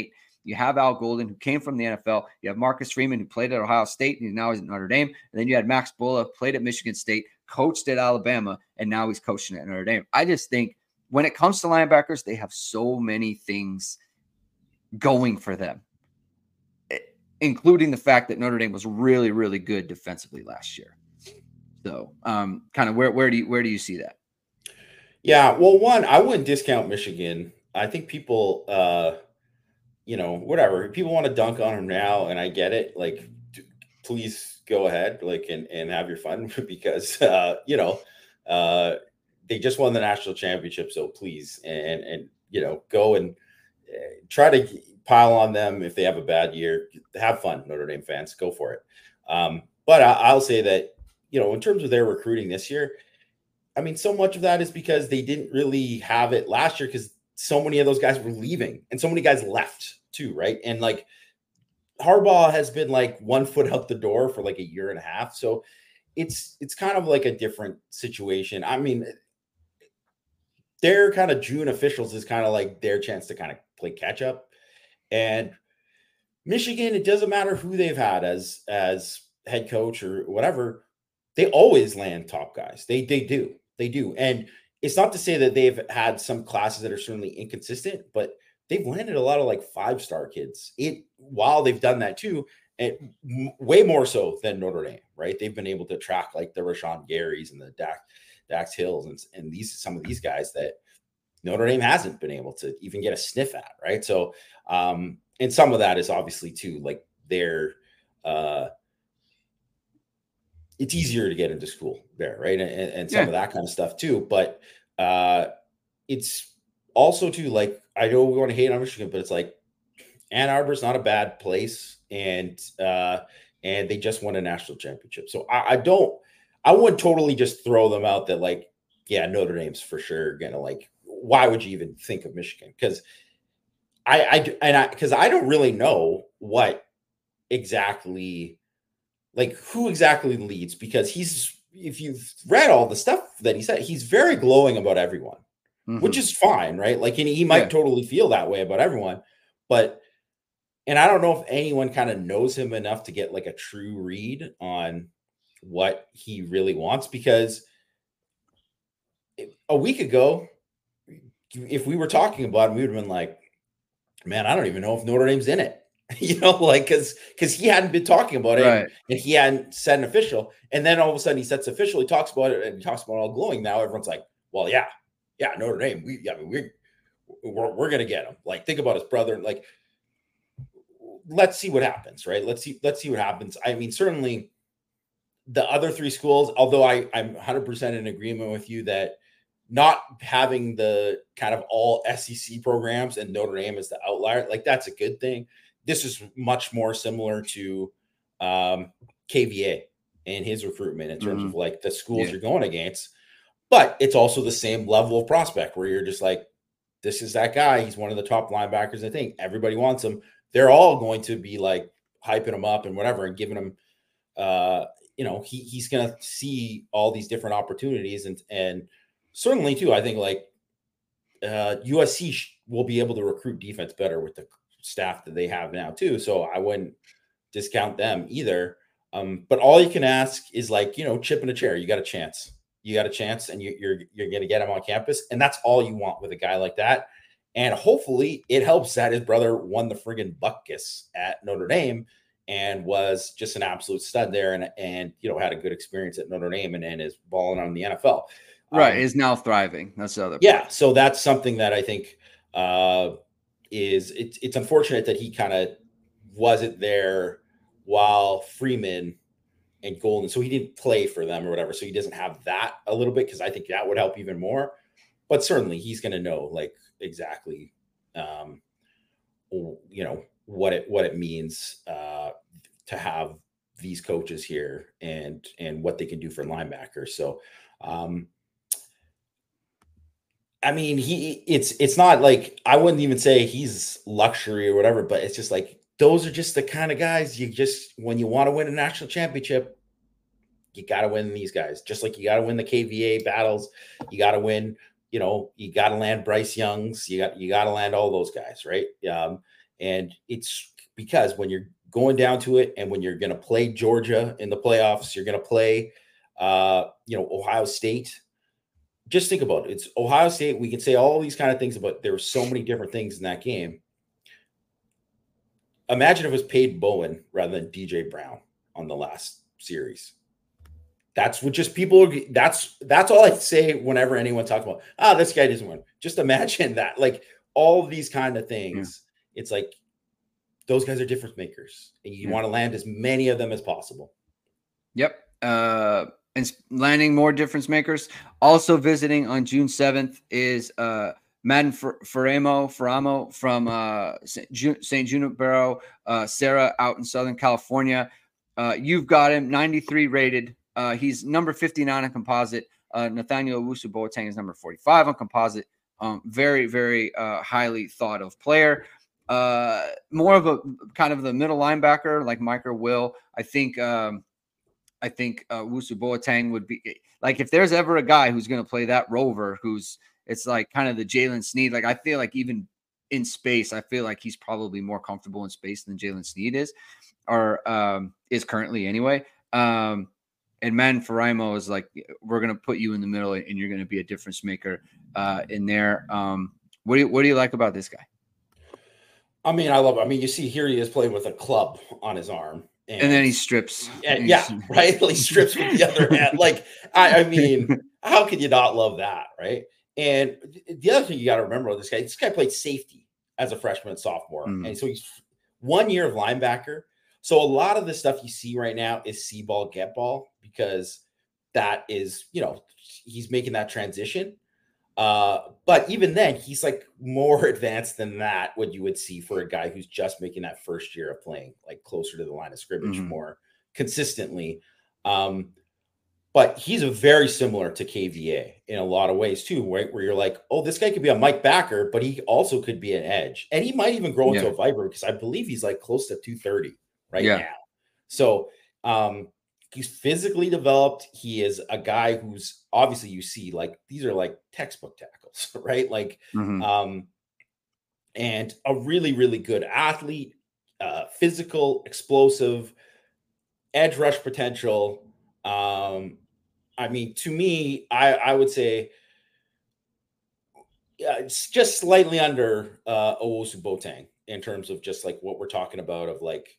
You have Al Golden, who came from the NFL. You have Marcus Freeman, who played at Ohio State, and now he's at Notre Dame. And then you had Max Bulla, played at Michigan State, coached at Alabama, and now he's coaching at Notre Dame. I just think when it comes to linebackers, they have so many things going for them, including the fact that Notre Dame was really, really good defensively last year. So, kind of where do you see that? Yeah, well, one, I wouldn't discount Michigan. I think people, whatever, people want to dunk on them now, and I get it. Like, please go ahead, like, and have your fun because, they just won the national championship. So please, and go and try to pile on them if they have a bad year. Have fun, Notre Dame fans, go for it. But I'll say that, in terms of their recruiting this year, I mean, so much of that is because they didn't really have it last year because so many of those guys were leaving and so many guys left too, right? And like Harbaugh has been like 1 foot out the door for like a year and a half. So it's kind of like a different situation. I mean, their kind of June officials is kind of like their chance to kind of play catch up. And Michigan, it doesn't matter who they've had as head coach or whatever, they always land top guys. They do. And it's not to say that they've had some classes that are certainly inconsistent, but they've landed a lot of like 5-star kids while they've done that too. And way more so than Notre Dame, right? They've been able to track like the Rashawn Garys and the Dax Hills and some of these guys that Notre Dame hasn't been able to even get a sniff at, right? So, and some of that is obviously too, like their, it's easier to get into school there, right? And some of that kind of stuff too. But it's also too, like, I know we want to hate on Michigan, but it's like Ann Arbor's not a bad place, and they just won a national championship. So I wouldn't totally just throw them out that like, yeah, Notre Dame's for sure gonna like. Why would you even think of Michigan? Because I don't really know what exactly. Like who exactly leads, because if you've read all the stuff that he said, he's very glowing about everyone, which is fine, right? Like, and he might totally feel that way about everyone, and I don't know if anyone kind of knows him enough to get like a true read on what he really wants, because a week ago, if we were talking about him, we would have been like, man, I don't even know if Notre Dame's in it. Like, because he hadn't been talking about it, right. and he hadn't said an official, and then all of a sudden he sets official. He talks about it, and he talks about it all glowing. Now everyone's like, "Well, yeah, Notre Dame. We're gonna get him." Like, think about his brother. Like, let's see what happens, right? Let's see what happens. I mean, certainly the other 3 schools. Although I'm 100% in agreement with you that not having the kind of all SEC programs and Notre Dame is the outlier, like that's a good thing. This is much more similar to KVA and his recruitment in terms of like the schools you're going against, but it's also the same level of prospect where you're just like, this is that guy. He's one of the top linebackers. I think everybody wants him. They're all going to be like hyping him up and whatever, and giving him, he's going to see all these different opportunities. And certainly too, I think like USC will be able to recruit defense better with the staff that they have now too. So I wouldn't discount them either. But all you can ask is like, chip in a chair. You got a chance. And you're going to get him on campus. And that's all you want with a guy like that. And hopefully it helps that his brother won the friggin' Butkus at Notre Dame and was just an absolute stud there. And had a good experience at Notre Dame and is balling on the NFL. Right. Is now thriving. That's the other part. Yeah. So that's something that I think, it's unfortunate that he kind of wasn't there while Freeman and Golden, so he didn't play for them or whatever, so he doesn't have that a little bit, because I think that would help even more. But certainly he's going to know like exactly what it means to have these coaches here and what they can do for linebackers. So I mean, it's not like, I wouldn't even say he's luxury or whatever, but it's just like, those are just the kind of guys when you want to win a national championship, you got to win these guys. Just like you got to win the KVA battles. You got to win, you got to land Bryce Youngs. You got to land all those guys. Right. And it's because when you're going down to it, and when you're going to play Georgia in the playoffs, you're going to play, Ohio State. Just think about it. It's Ohio State. We can say all these kind of things, but there were so many different things in that game. Imagine if it was Peyton Bowen rather than DJ Brown on the last series. That's what just people. That's all I say whenever anyone talks about. This guy doesn't win. Just imagine that. Like all these kind of things. Yeah. It's like those guys are difference makers, and you want to land as many of them as possible. Yep. And landing more difference makers. Also visiting on June 7th is Madden Faramo from St. Junipero, Sarah out in Southern California. You've got him 93 rated. He's number 59 on composite. Nathaniel Owusu-Boateng is number 45 on composite. Very, very highly thought of player. More of a kind of the middle linebacker like Micah Will. I think Owusu-Boateng would be like, if there's ever a guy who's going to play that rover, it's like kind of the Jalen Sneed. Like, I feel like even in space, I feel like he's probably more comfortable in space than Jalen Sneed is, or is currently anyway. And Madden Faramo is like, we're going to put you in the middle and you're going to be a difference maker in there. What do you like about this guy? I mean, I love it. I mean, you see here he is playing with a club on his arm. And then he strips. Yeah, right? He strips with the other hand. Like, I mean, how can you not love that, right? And the other thing you got to remember about this guy played safety as a freshman and sophomore. And so he's 1 year of linebacker. So a lot of the stuff you see right now is see ball, get ball, because that is, he's making that transition. But even then, he's like more advanced than that, what you would see for a guy who's just making that first year of playing like closer to the line of scrimmage more consistently. But he's very similar to KVA in a lot of ways too, right? Where you're like, oh, this guy could be a Mike backer, but he also could be an edge, and he might even grow into a viper, because I believe he's like close to 230 now. So, he's physically developed. He is a guy who's obviously, you see, like, these are like textbook tackles, right? Like, and a really, really good athlete, physical, explosive, edge rush potential. I mean, to me, I would say it's just slightly under Owusu-Boateng in terms of just like what we're talking about of like,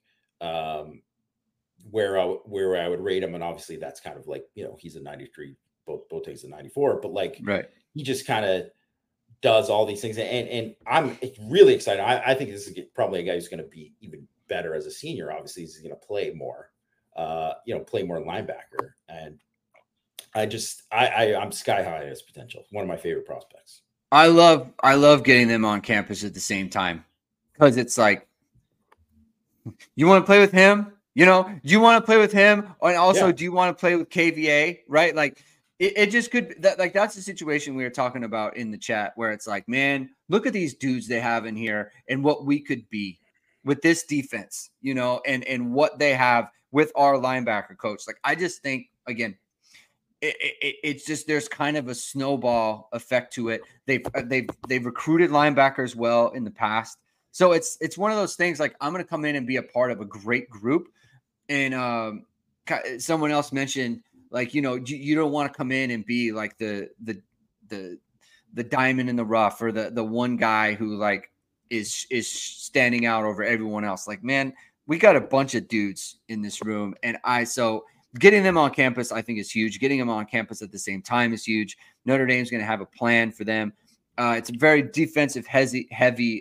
where I would rate him. And obviously that's kind of like, he's a 93, Boateng's a 94, but like, he just kind of does all these things. And I'm really excited. I think this is probably a guy who's going to be even better as a senior. Obviously he's going to play more, play more linebacker. And I'm sky high in his potential. One of my favorite prospects. I love getting them on campus at the same time, because it's like, you want to play with him? Do you want to play with him? And also, do you want to play with KVA? Right? Like, it just could, that's the situation we were talking about in the chat, where it's like, man, look at these dudes they have in here and what we could be with this defense, and what they have with our linebacker coach. Like, I just think, again, it's just, there's kind of a snowball effect to it. They've recruited linebackers well in the past. So it's one of those things, like, I'm going to come in and be a part of a great group. And someone else mentioned, like, you don't want to come in and be like the diamond in the rough, or the one guy who like is standing out over everyone else. Like, man, we got a bunch of dudes in this room, and so getting them on campus, I think, is huge. Getting them on campus at the same time is huge. Notre Dame's going to have a plan for them. It's a very defensive heavy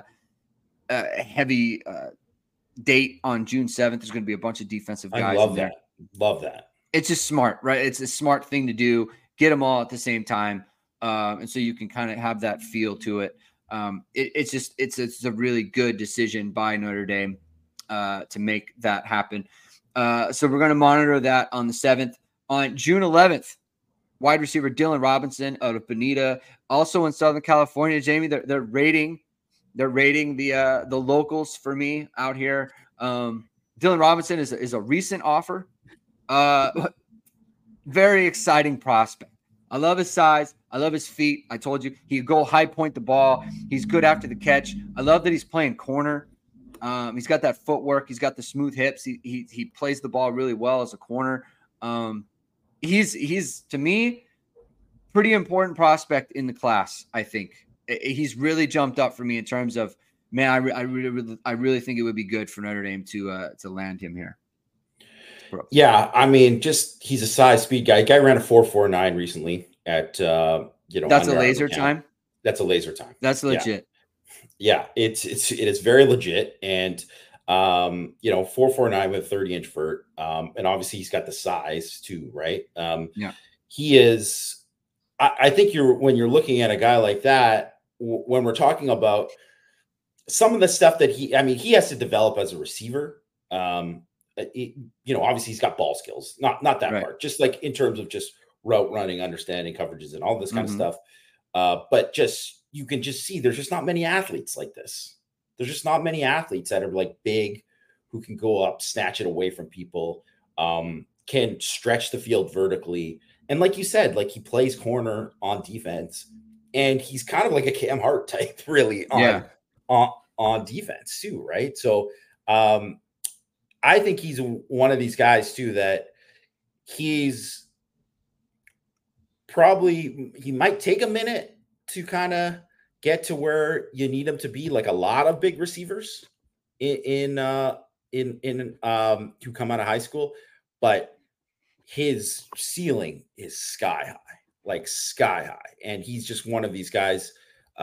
date on June 7th. There's going to be a bunch of defensive guys. Love that. It's just smart, right? It's a smart thing to do. Get them all at the same time. And so you can kind of have that feel to it. It's a really good decision by Notre Dame to make that happen. So we're going to monitor that on the 7th. On June 11th, wide receiver Dylan Robinson out of Bonita, also in Southern California. Jamie, they're rating the locals for me out here. Dylan Robinson is a recent offer. Very exciting prospect. I love his size. I love his feet. I told you he could go high point the ball. He's good after the catch. I love that he's playing corner. He's got that footwork. He's got the smooth hips. He plays the ball really well as a corner. He's to me pretty important prospect in the class. I think he's really jumped up for me in terms of, man, I really think it would be good for Notre Dame to land him here. Yeah, I mean, just he's a size speed guy. Guy ran a 4.49 recently at that's a laser time. That's a laser time. That's legit. Yeah, it is very legit. And 4.49 with a 30-inch vert. And obviously he's got the size too, right? He is, I think when you're looking at a guy like that, when we're talking about some of the stuff that he has to develop as a receiver. Obviously he's got ball skills, not that part, just like in terms of just route running, understanding coverages and all this kind of stuff. But just, you can just see there's just not many athletes like this. There's just not many athletes that are like big, who can go up, snatch it away from people, can stretch the field vertically. And like you said, like he plays corner on defense, and he's kind of like a Cam Hart type really on defense too. Right. So, I think he's one of these guys too, that he might take a minute to kind of get to where you need him to be, like a lot of big receivers who come out of high school, but his ceiling is sky high. And he's just one of these guys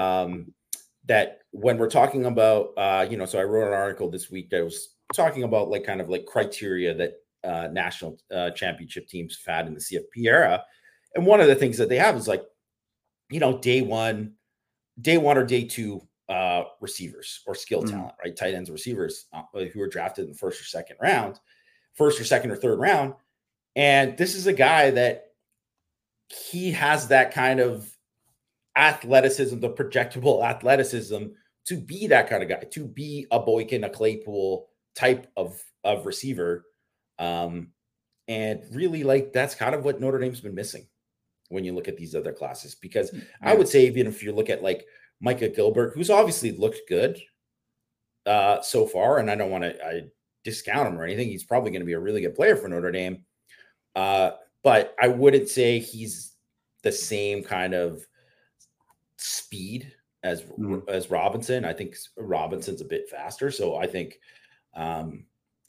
that when we're talking about, so I wrote an article this week that was talking about like kind of like criteria that national championship teams have had in the CFP era. And one of the things that they have is like, day one or day two receivers or skill talent, right? Tight ends, receivers who are drafted in the first or second or third round. And this is a guy that he has that kind of athleticism, the projectable athleticism to be that kind of guy, to be a Boykin, a Claypool type of receiver. And really, like, that's kind of what Notre Dame's been missing when you look at these other classes, because I would say, even if you look at like Micah Gilbert, who's obviously looked good so far, and I don't want to discount him or anything. He's probably going to be a really good player for Notre Dame. But I wouldn't say he's the same kind of speed as Robinson. I think Robinson's a bit faster. So I think, and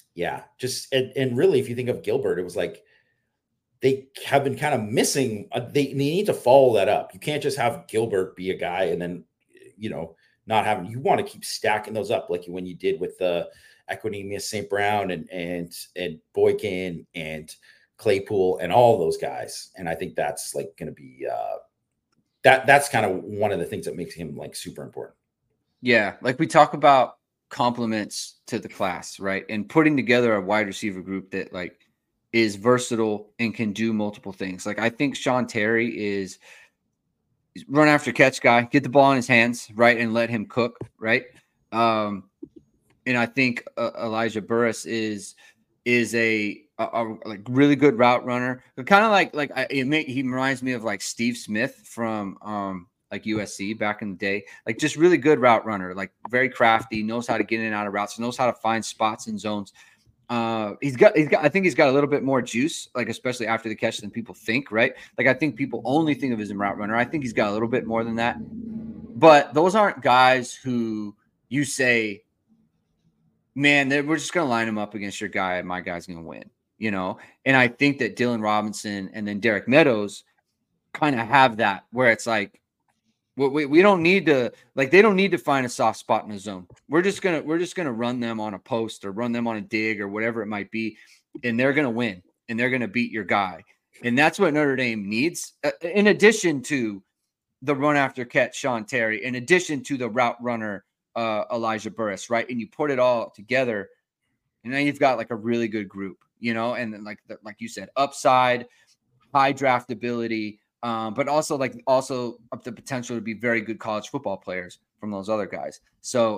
really, if you think of Gilbert, it was like they have been kind of missing. They need to follow that up. You can't just have Gilbert be a guy and then, not having. You want to keep stacking those up, like when you did with Equanimeous St. Brown and Boykin and Claypool and all those guys. And I think that's like going to be that's kind of one of the things that makes him like super important. Yeah, like we talk about compliments to the class, right? And putting together a wide receiver group that like is versatile and can do multiple things. Like I think Sean Terry is run after catch guy, get the ball in his hands, right, and let him cook, right? And I think Elijah Burris is a like really good route runner, but kind of he reminds me of like Steve Smith from like USC back in the day, like just really good route runner, like very crafty, knows how to get in and out of routes, knows how to find spots and zones. I think he's got a little bit more juice, like especially after the catch than people think, right? Like I think people only think of him as a route runner. I think he's got a little bit more than that, but those aren't guys who you say, man, we're just going to line him up against your guy and my guy's going to win, And I think that Dylan Robinson and then Derek Meadows kind of have that where it's like, we don't need to, like, they don't need to find a soft spot in the zone. We're just going to run them on a post or run them on a dig or whatever it might be. And they're going to win and they're going to beat your guy. And that's what Notre Dame needs. In addition to the run after catch, Sean Terry, in addition to the route runner, Elijah Burris, right? And you put it all together, and then you've got like a really good group, and then like you said, upside, high draftability, but also up the potential to be very good college football players from those other guys. So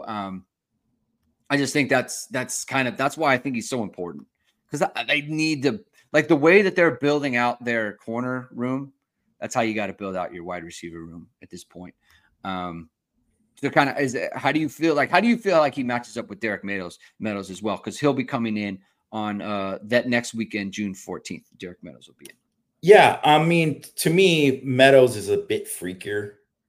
I just think that's why I think he's so important, because they need to, like, the way that they're building out their corner room, That's how you got to build out your wide receiver room at this point. So kind of how do you feel like he matches up with Derek Meadows as well? Because he'll be coming in on that next weekend, June 14th. Derek Meadows will be in. Yeah, I mean, to me, Meadows is a bit freakier.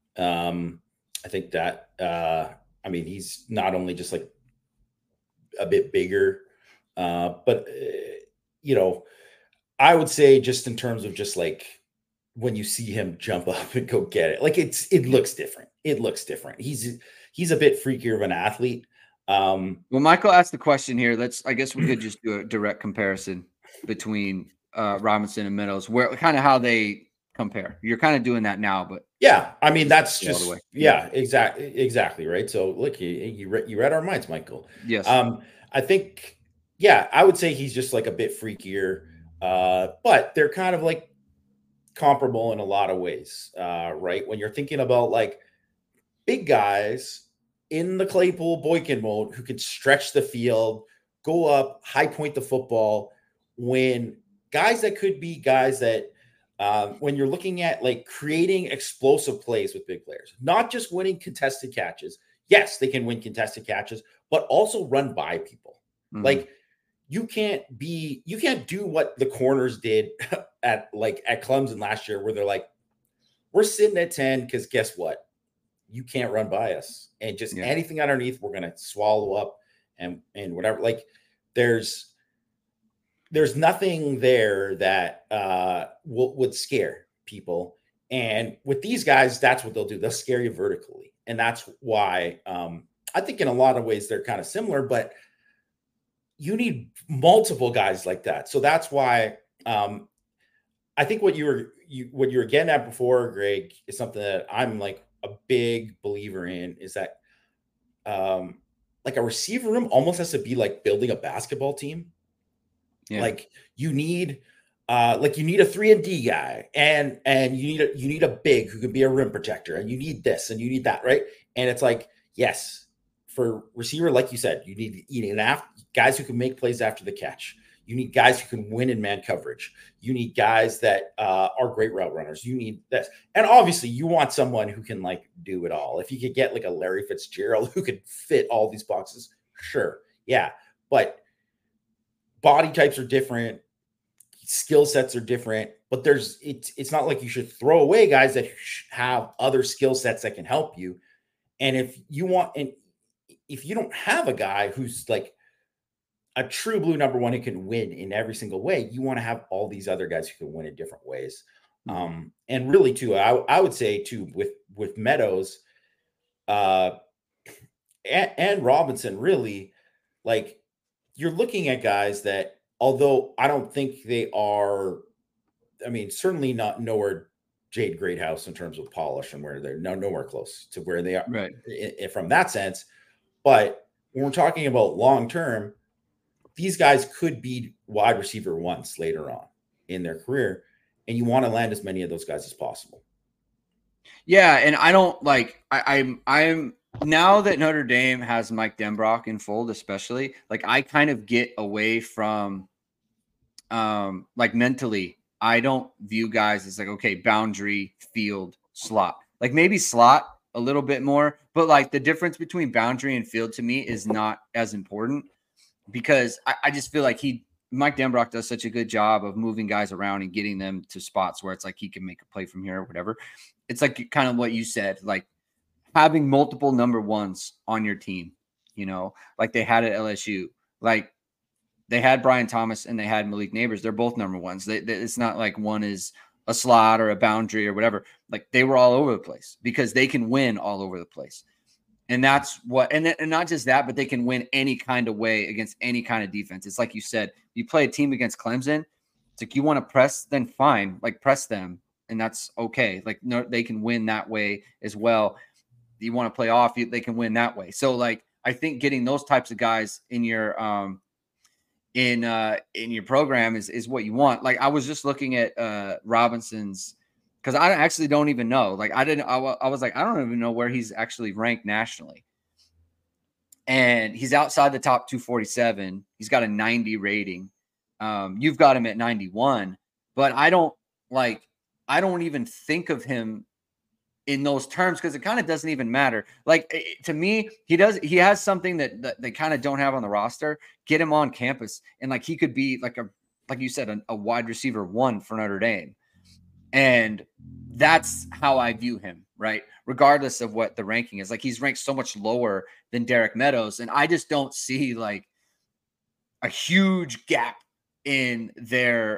I think that I mean, he's not only just like a bit bigger, but you know, I would say just in terms of just like when you see him jump up and go get it, like it looks different. It looks different. He's a bit freakier of an athlete. Well, Michael asked the question here. I guess we could just do a direct comparison between Robinson and Meadows, where kind of how they compare. You're kind of doing that now, but yeah, I mean that's just exactly right. So look, you read our minds, Michael. Yes. I think I would say he's just like a bit freakier, but they're kind of like comparable in a lot of ways, right? When you're thinking about like big guys in the Claypool Boykin mode who can stretch the field, go up, high point the football, when guys that could be guys that when you're looking at like creating explosive plays with big players, not just winning contested catches. Yes, they can win contested catches, but also run by people. Mm-hmm. Like you can't do what the corners did at Clemson last year, where they're like, we're sitting at 10 because guess what? You can't run by us, and just anything underneath, we're gonna swallow up and whatever. Like there's nothing there that would scare people. And with these guys, that's what they'll do. They'll scare you vertically. And that's why I think in a lot of ways they're kind of similar, but you need multiple guys like that. So that's why I think what you were getting at before, Greg, is something that I'm like a big believer in, is that like a receiver room almost has to be like building a basketball team. Yeah. Like you need a 3-and-D guy, and you need a big who can be a rim protector, and you need this and you need that, right? And it's like, yes, for receiver, like you said, you need guys who can make plays after the catch. You need guys who can win in man coverage. You need guys that are great route runners. You need this, and obviously you want someone who can like do it all. If you could get like a Larry Fitzgerald who could fit all these boxes, sure, yeah, but body types are different, skill sets are different, but it's not like you should throw away guys that have other skill sets that can help you. And if you don't have a guy who's like a true blue number one who can win in every single way, you want to have all these other guys who can win in different ways. And really too, I would say too, with Meadows and Robinson, really, like, you're looking at guys that, although I don't think they are, I mean, certainly not nowhere Jade Greathouse in terms of polish and where they're nowhere close to where they are, right, from that sense. But when we're talking about long-term, these guys could be wide receiver once later on in their career, and you want to land as many of those guys as possible. Yeah, and I don't like I'm now that Notre Dame has Mike Denbrock in fold, especially, like I kind of get away from like mentally, I don't view guys as like, okay, boundary, field, slot. Like maybe slot a little bit more, but like the difference between boundary and field to me is not as important, because I just feel like Mike Denbrock does such a good job of moving guys around and getting them to spots where it's like he can make a play from here or whatever. It's like kind of what you said, like having multiple number ones on your team, you know, like they had at LSU. Like they had Brian Thomas and they had Malik Neighbors. They're both number ones. It's not like one is a slot or a boundary or whatever. Like they were all over the place because they can win all over the place. And that's what, and not just that, but they can win any kind of way against any kind of defense. It's like you said, you play a team against Clemson. It's like you want to press, then fine, like press them. And that's okay. Like no, they can win that way as well. You want to play off, they can win that way. So like, I think getting those types of guys in your program is what you want. Like I was just looking at Robinson's, because I actually don't even know. Like I was like, I don't even know where he's actually ranked nationally. And he's outside the top 247. He's got a 90 rating. You've got him at 91, but I don't like, I don't even think of him in those terms because it kind of doesn't even matter. Like to me, he has something that they kind of don't have on the roster. Get him on campus, and like he could be like you said, a wide receiver 1 for Notre Dame. And that's how I view him, right? Regardless of what the ranking is. Like he's ranked so much lower than Derek Meadows. And I just don't see like a huge gap in their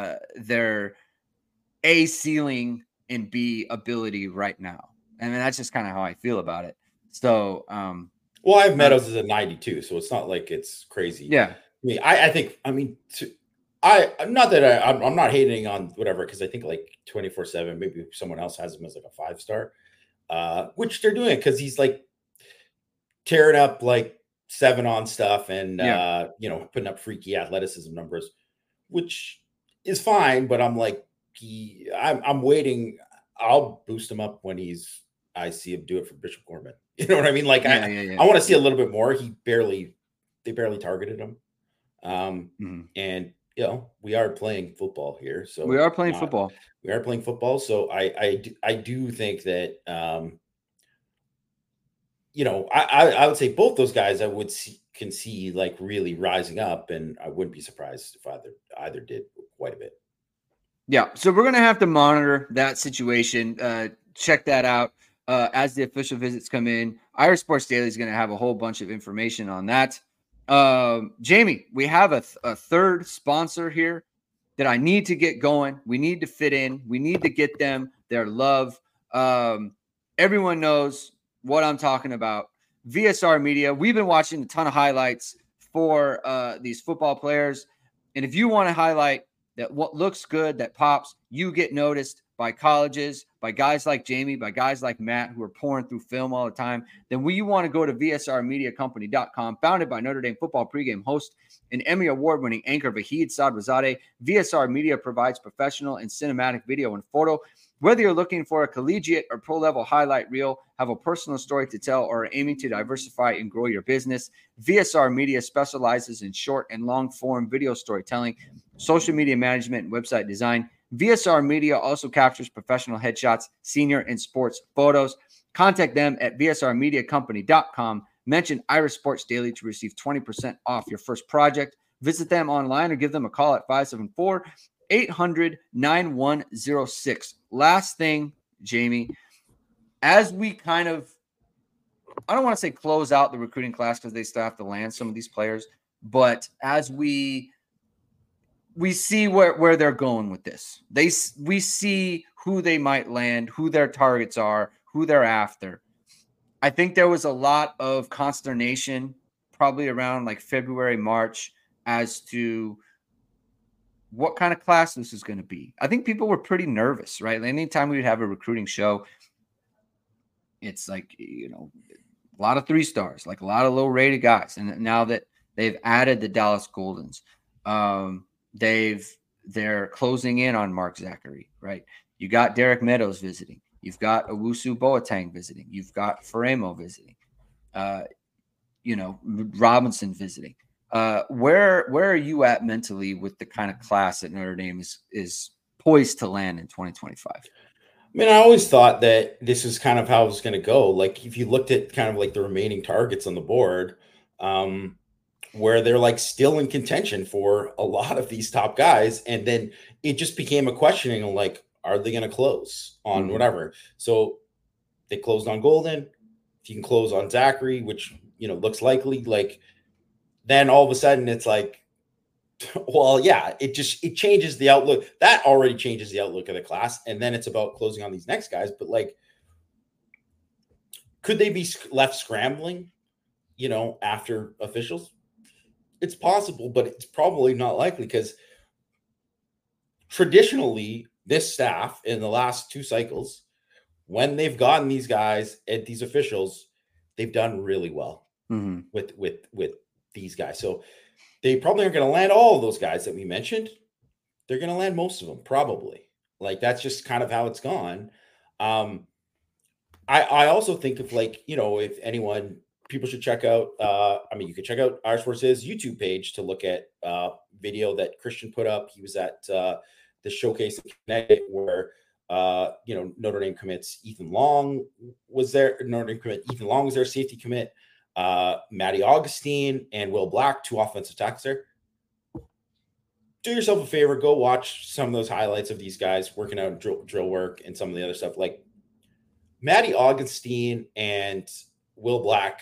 A ceiling and B ability right now. And that's just kind of how I feel about it. So well, I have Meadows as a 92, so it's not like it's crazy. Yeah. I think I'm not hating on whatever, because I think like 24/7, maybe someone else has him as like a 5-star, which they're doing because he's like tearing up like 7 on stuff and putting up freaky athleticism numbers, which is fine. But I'm like, I'm waiting. I'll boost him up when I see him do it for Bishop Gorman. You know what I mean? Like I want to see a little bit more. They barely targeted him. And we are playing football here. So we are playing football. We are playing football. So I do think that I would say both those guys can see like really rising up, and I wouldn't be surprised if either did quite a bit. Yeah, so we're going to have to monitor that situation, check that out as the official visits come in. Irish Sports Daily is going to have a whole bunch of information on that. Jamie, we have a third sponsor here that I need to get going. We need to fit in. We need to get them their love. Everyone knows what I'm talking about. VSR Media. We've been watching a ton of highlights for these football players. And if you want to highlight that what looks good, that pops, you get noticed by colleges, by guys like Jamie, by guys like Matt, who are pouring through film all the time, then you want to go to VSRmediacompany.com, founded by Notre Dame football pregame host and Emmy award-winning anchor Vahid Sadrazadeh. VSR Media provides professional and cinematic video and photo. Whether you're looking for a collegiate or pro-level highlight reel, have a personal story to tell, or are aiming to diversify and grow your business, VSR Media specializes in short and long-form video storytelling, social media management, and website design. VSR Media also captures professional headshots, senior and sports photos. Contact them at VSRmediacompany.com. Mention Irish Sports Daily to receive 20% off your first project. Visit them online or give them a call at 574-800-9106. Last thing, Jamie, as we kind of, I don't want to say close out the recruiting class because they still have to land some of these players, but as we see where they're going with this. We see who they might land, who their targets are, who they're after. I think there was a lot of consternation probably around like February, March as to what kind of class this is going to be. I think people were pretty nervous, right? Anytime we would have a recruiting show, it's like, a lot of 3-stars, like a lot of low-rated guys. And now that they've added the Dallas Goldens, they're closing in on Mark Zachary, right? You got Derek Meadows visiting. You've got Owusu Boateng visiting. You've got Faremo visiting. Robinson visiting. Where are you at mentally with the kind of class that Notre Dame is poised to land in 2025? I mean, I always thought that this is kind of how it was going to go. Like if you looked at kind of like the remaining targets on the board, where they're like still in contention for a lot of these top guys. And then it just became a questioning of like, are they going to close on whatever? So they closed on Golden. If you can close on Zachary, which, looks likely, like then all of a sudden it's like, well, yeah, it changes the outlook. That already changes the outlook of the class. And then it's about closing on these next guys. But like, could they be left scrambling, after officials? It's possible, but it's probably not likely because traditionally this staff in the last 2 cycles, when they've gotten these guys and these officials, they've done really well with these guys. So they probably aren't going to land all of those guys that we mentioned. They're going to land most of them, probably. Like that's just kind of how it's gone. I also think of like, if anyone, people should check out, you could check out Irish Sports' YouTube page to look at video that Christian put up. He was at the showcase in Connecticut where Notre Dame commits Ethan Long was there. Notre Dame commit Ethan Long was their safety commit. Matty Augustine and Will Black, 2 offensive tackles there. Do yourself a favor, go watch some of those highlights of these guys working out drill work and some of the other stuff. Like Matty Augustine and Will Black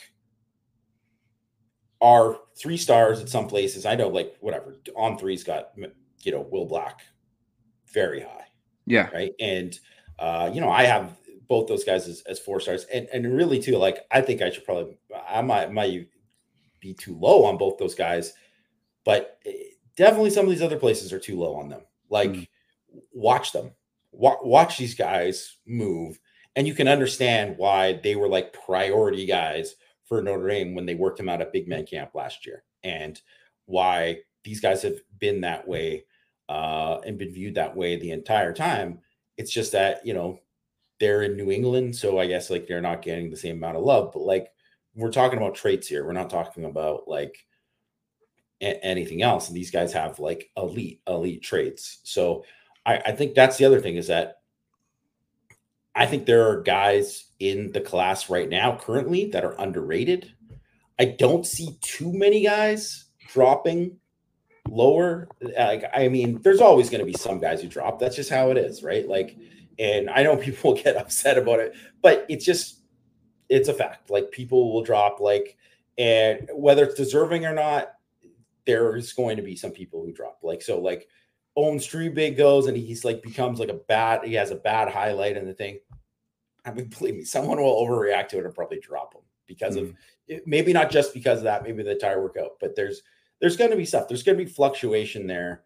are 3 stars at some places. I know, like, whatever, On3's got, Will Black very high. Yeah. Right. And, I have both those guys as 4 stars. And really, too, like, I think I might be too low on both those guys, but definitely some of these other places are too low on them. Like, watch them, watch these guys move, and you can understand why they were like priority guys for Notre Dame when they worked them out at Big Man Camp last year, and why these guys have been that way and been viewed that way the entire time. It's just that, they're in New England, so I guess like they're not getting the same amount of love. But like, we're talking about traits here. We're not talking about like anything else. And these guys have like elite traits. So I think that's the other thing, is that I think there are guys in the class right now currently that are underrated. I don't see too many guys dropping lower. I mean, there's always going to be some guys who drop. That's just how it is, right? Like, and I know people get upset about it, but it's a fact. Like, people will drop, like, and whether it's deserving or not, there's going to be some people who drop. Like, so like Owen Strebig goes and he's like becomes like he has a bad highlight in the thing. I mean, believe me, someone will overreact to it and probably drop him because of it. Maybe not just because of that, maybe the entire workout, but there's going to be stuff. There's going to be fluctuation there.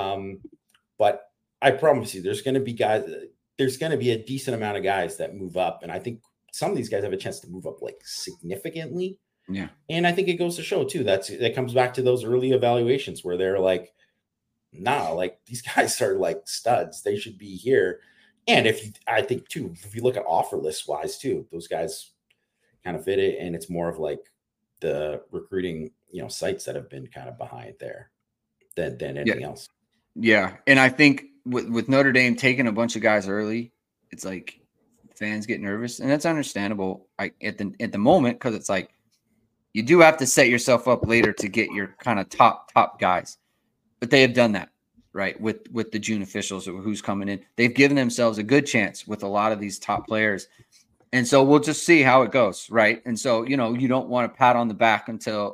But I promise you, there's going to be a decent amount of guys that move up. And I think some of these guys have a chance to move up like significantly. Yeah. And I think it goes to show too, that comes back to those early evaluations where they're like, nah, like these guys are like studs. They should be here. And I think too, if you look at offer list wise too, those guys kind of fit it. And it's more of like the recruiting, sites that have been kind of behind there than anything else. Yeah. And I think with Notre Dame taking a bunch of guys early, it's like fans get nervous, and that's understandable at the moment, because it's like, you do have to set yourself up later to get your kind of top guys. But they have done that, right, with the June officials who's coming in. They've given themselves a good chance with a lot of these top players. And so we'll just see how it goes, right? And so, you don't want to pat on the back until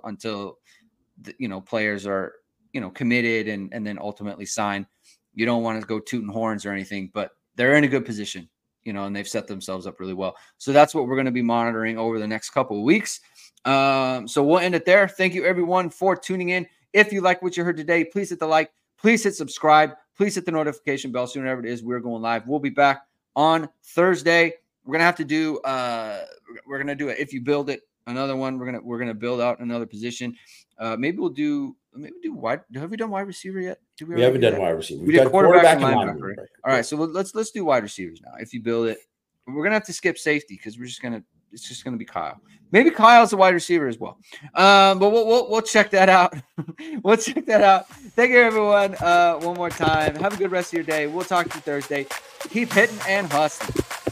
players are, committed and then ultimately sign. You don't want to go tooting horns or anything, but they're in a good position, and they've set themselves up really well. So that's what we're going to be monitoring over the next couple of weeks. So we'll end it there. Thank you everyone for tuning in. If you like what you heard today, please hit the like, please hit subscribe, please hit the notification bell. So whenever it is, we're going live. We'll be back on Thursday. We're going to do it. If you build it, another one, we're going to build out another position. Maybe we'll do wide. Have we done wide receiver yet? We haven't done wide receiver. We did quarterback and linebacker. All right. So let's do wide receivers now. If you build it, we're going to have to skip safety, because it's just going to be Kyle. Maybe Kyle's a wide receiver as well. But we'll check that out. We'll check that out. Thank you, everyone. One more time. Have a good rest of your day. We'll talk to you Thursday. Keep hitting and hustling.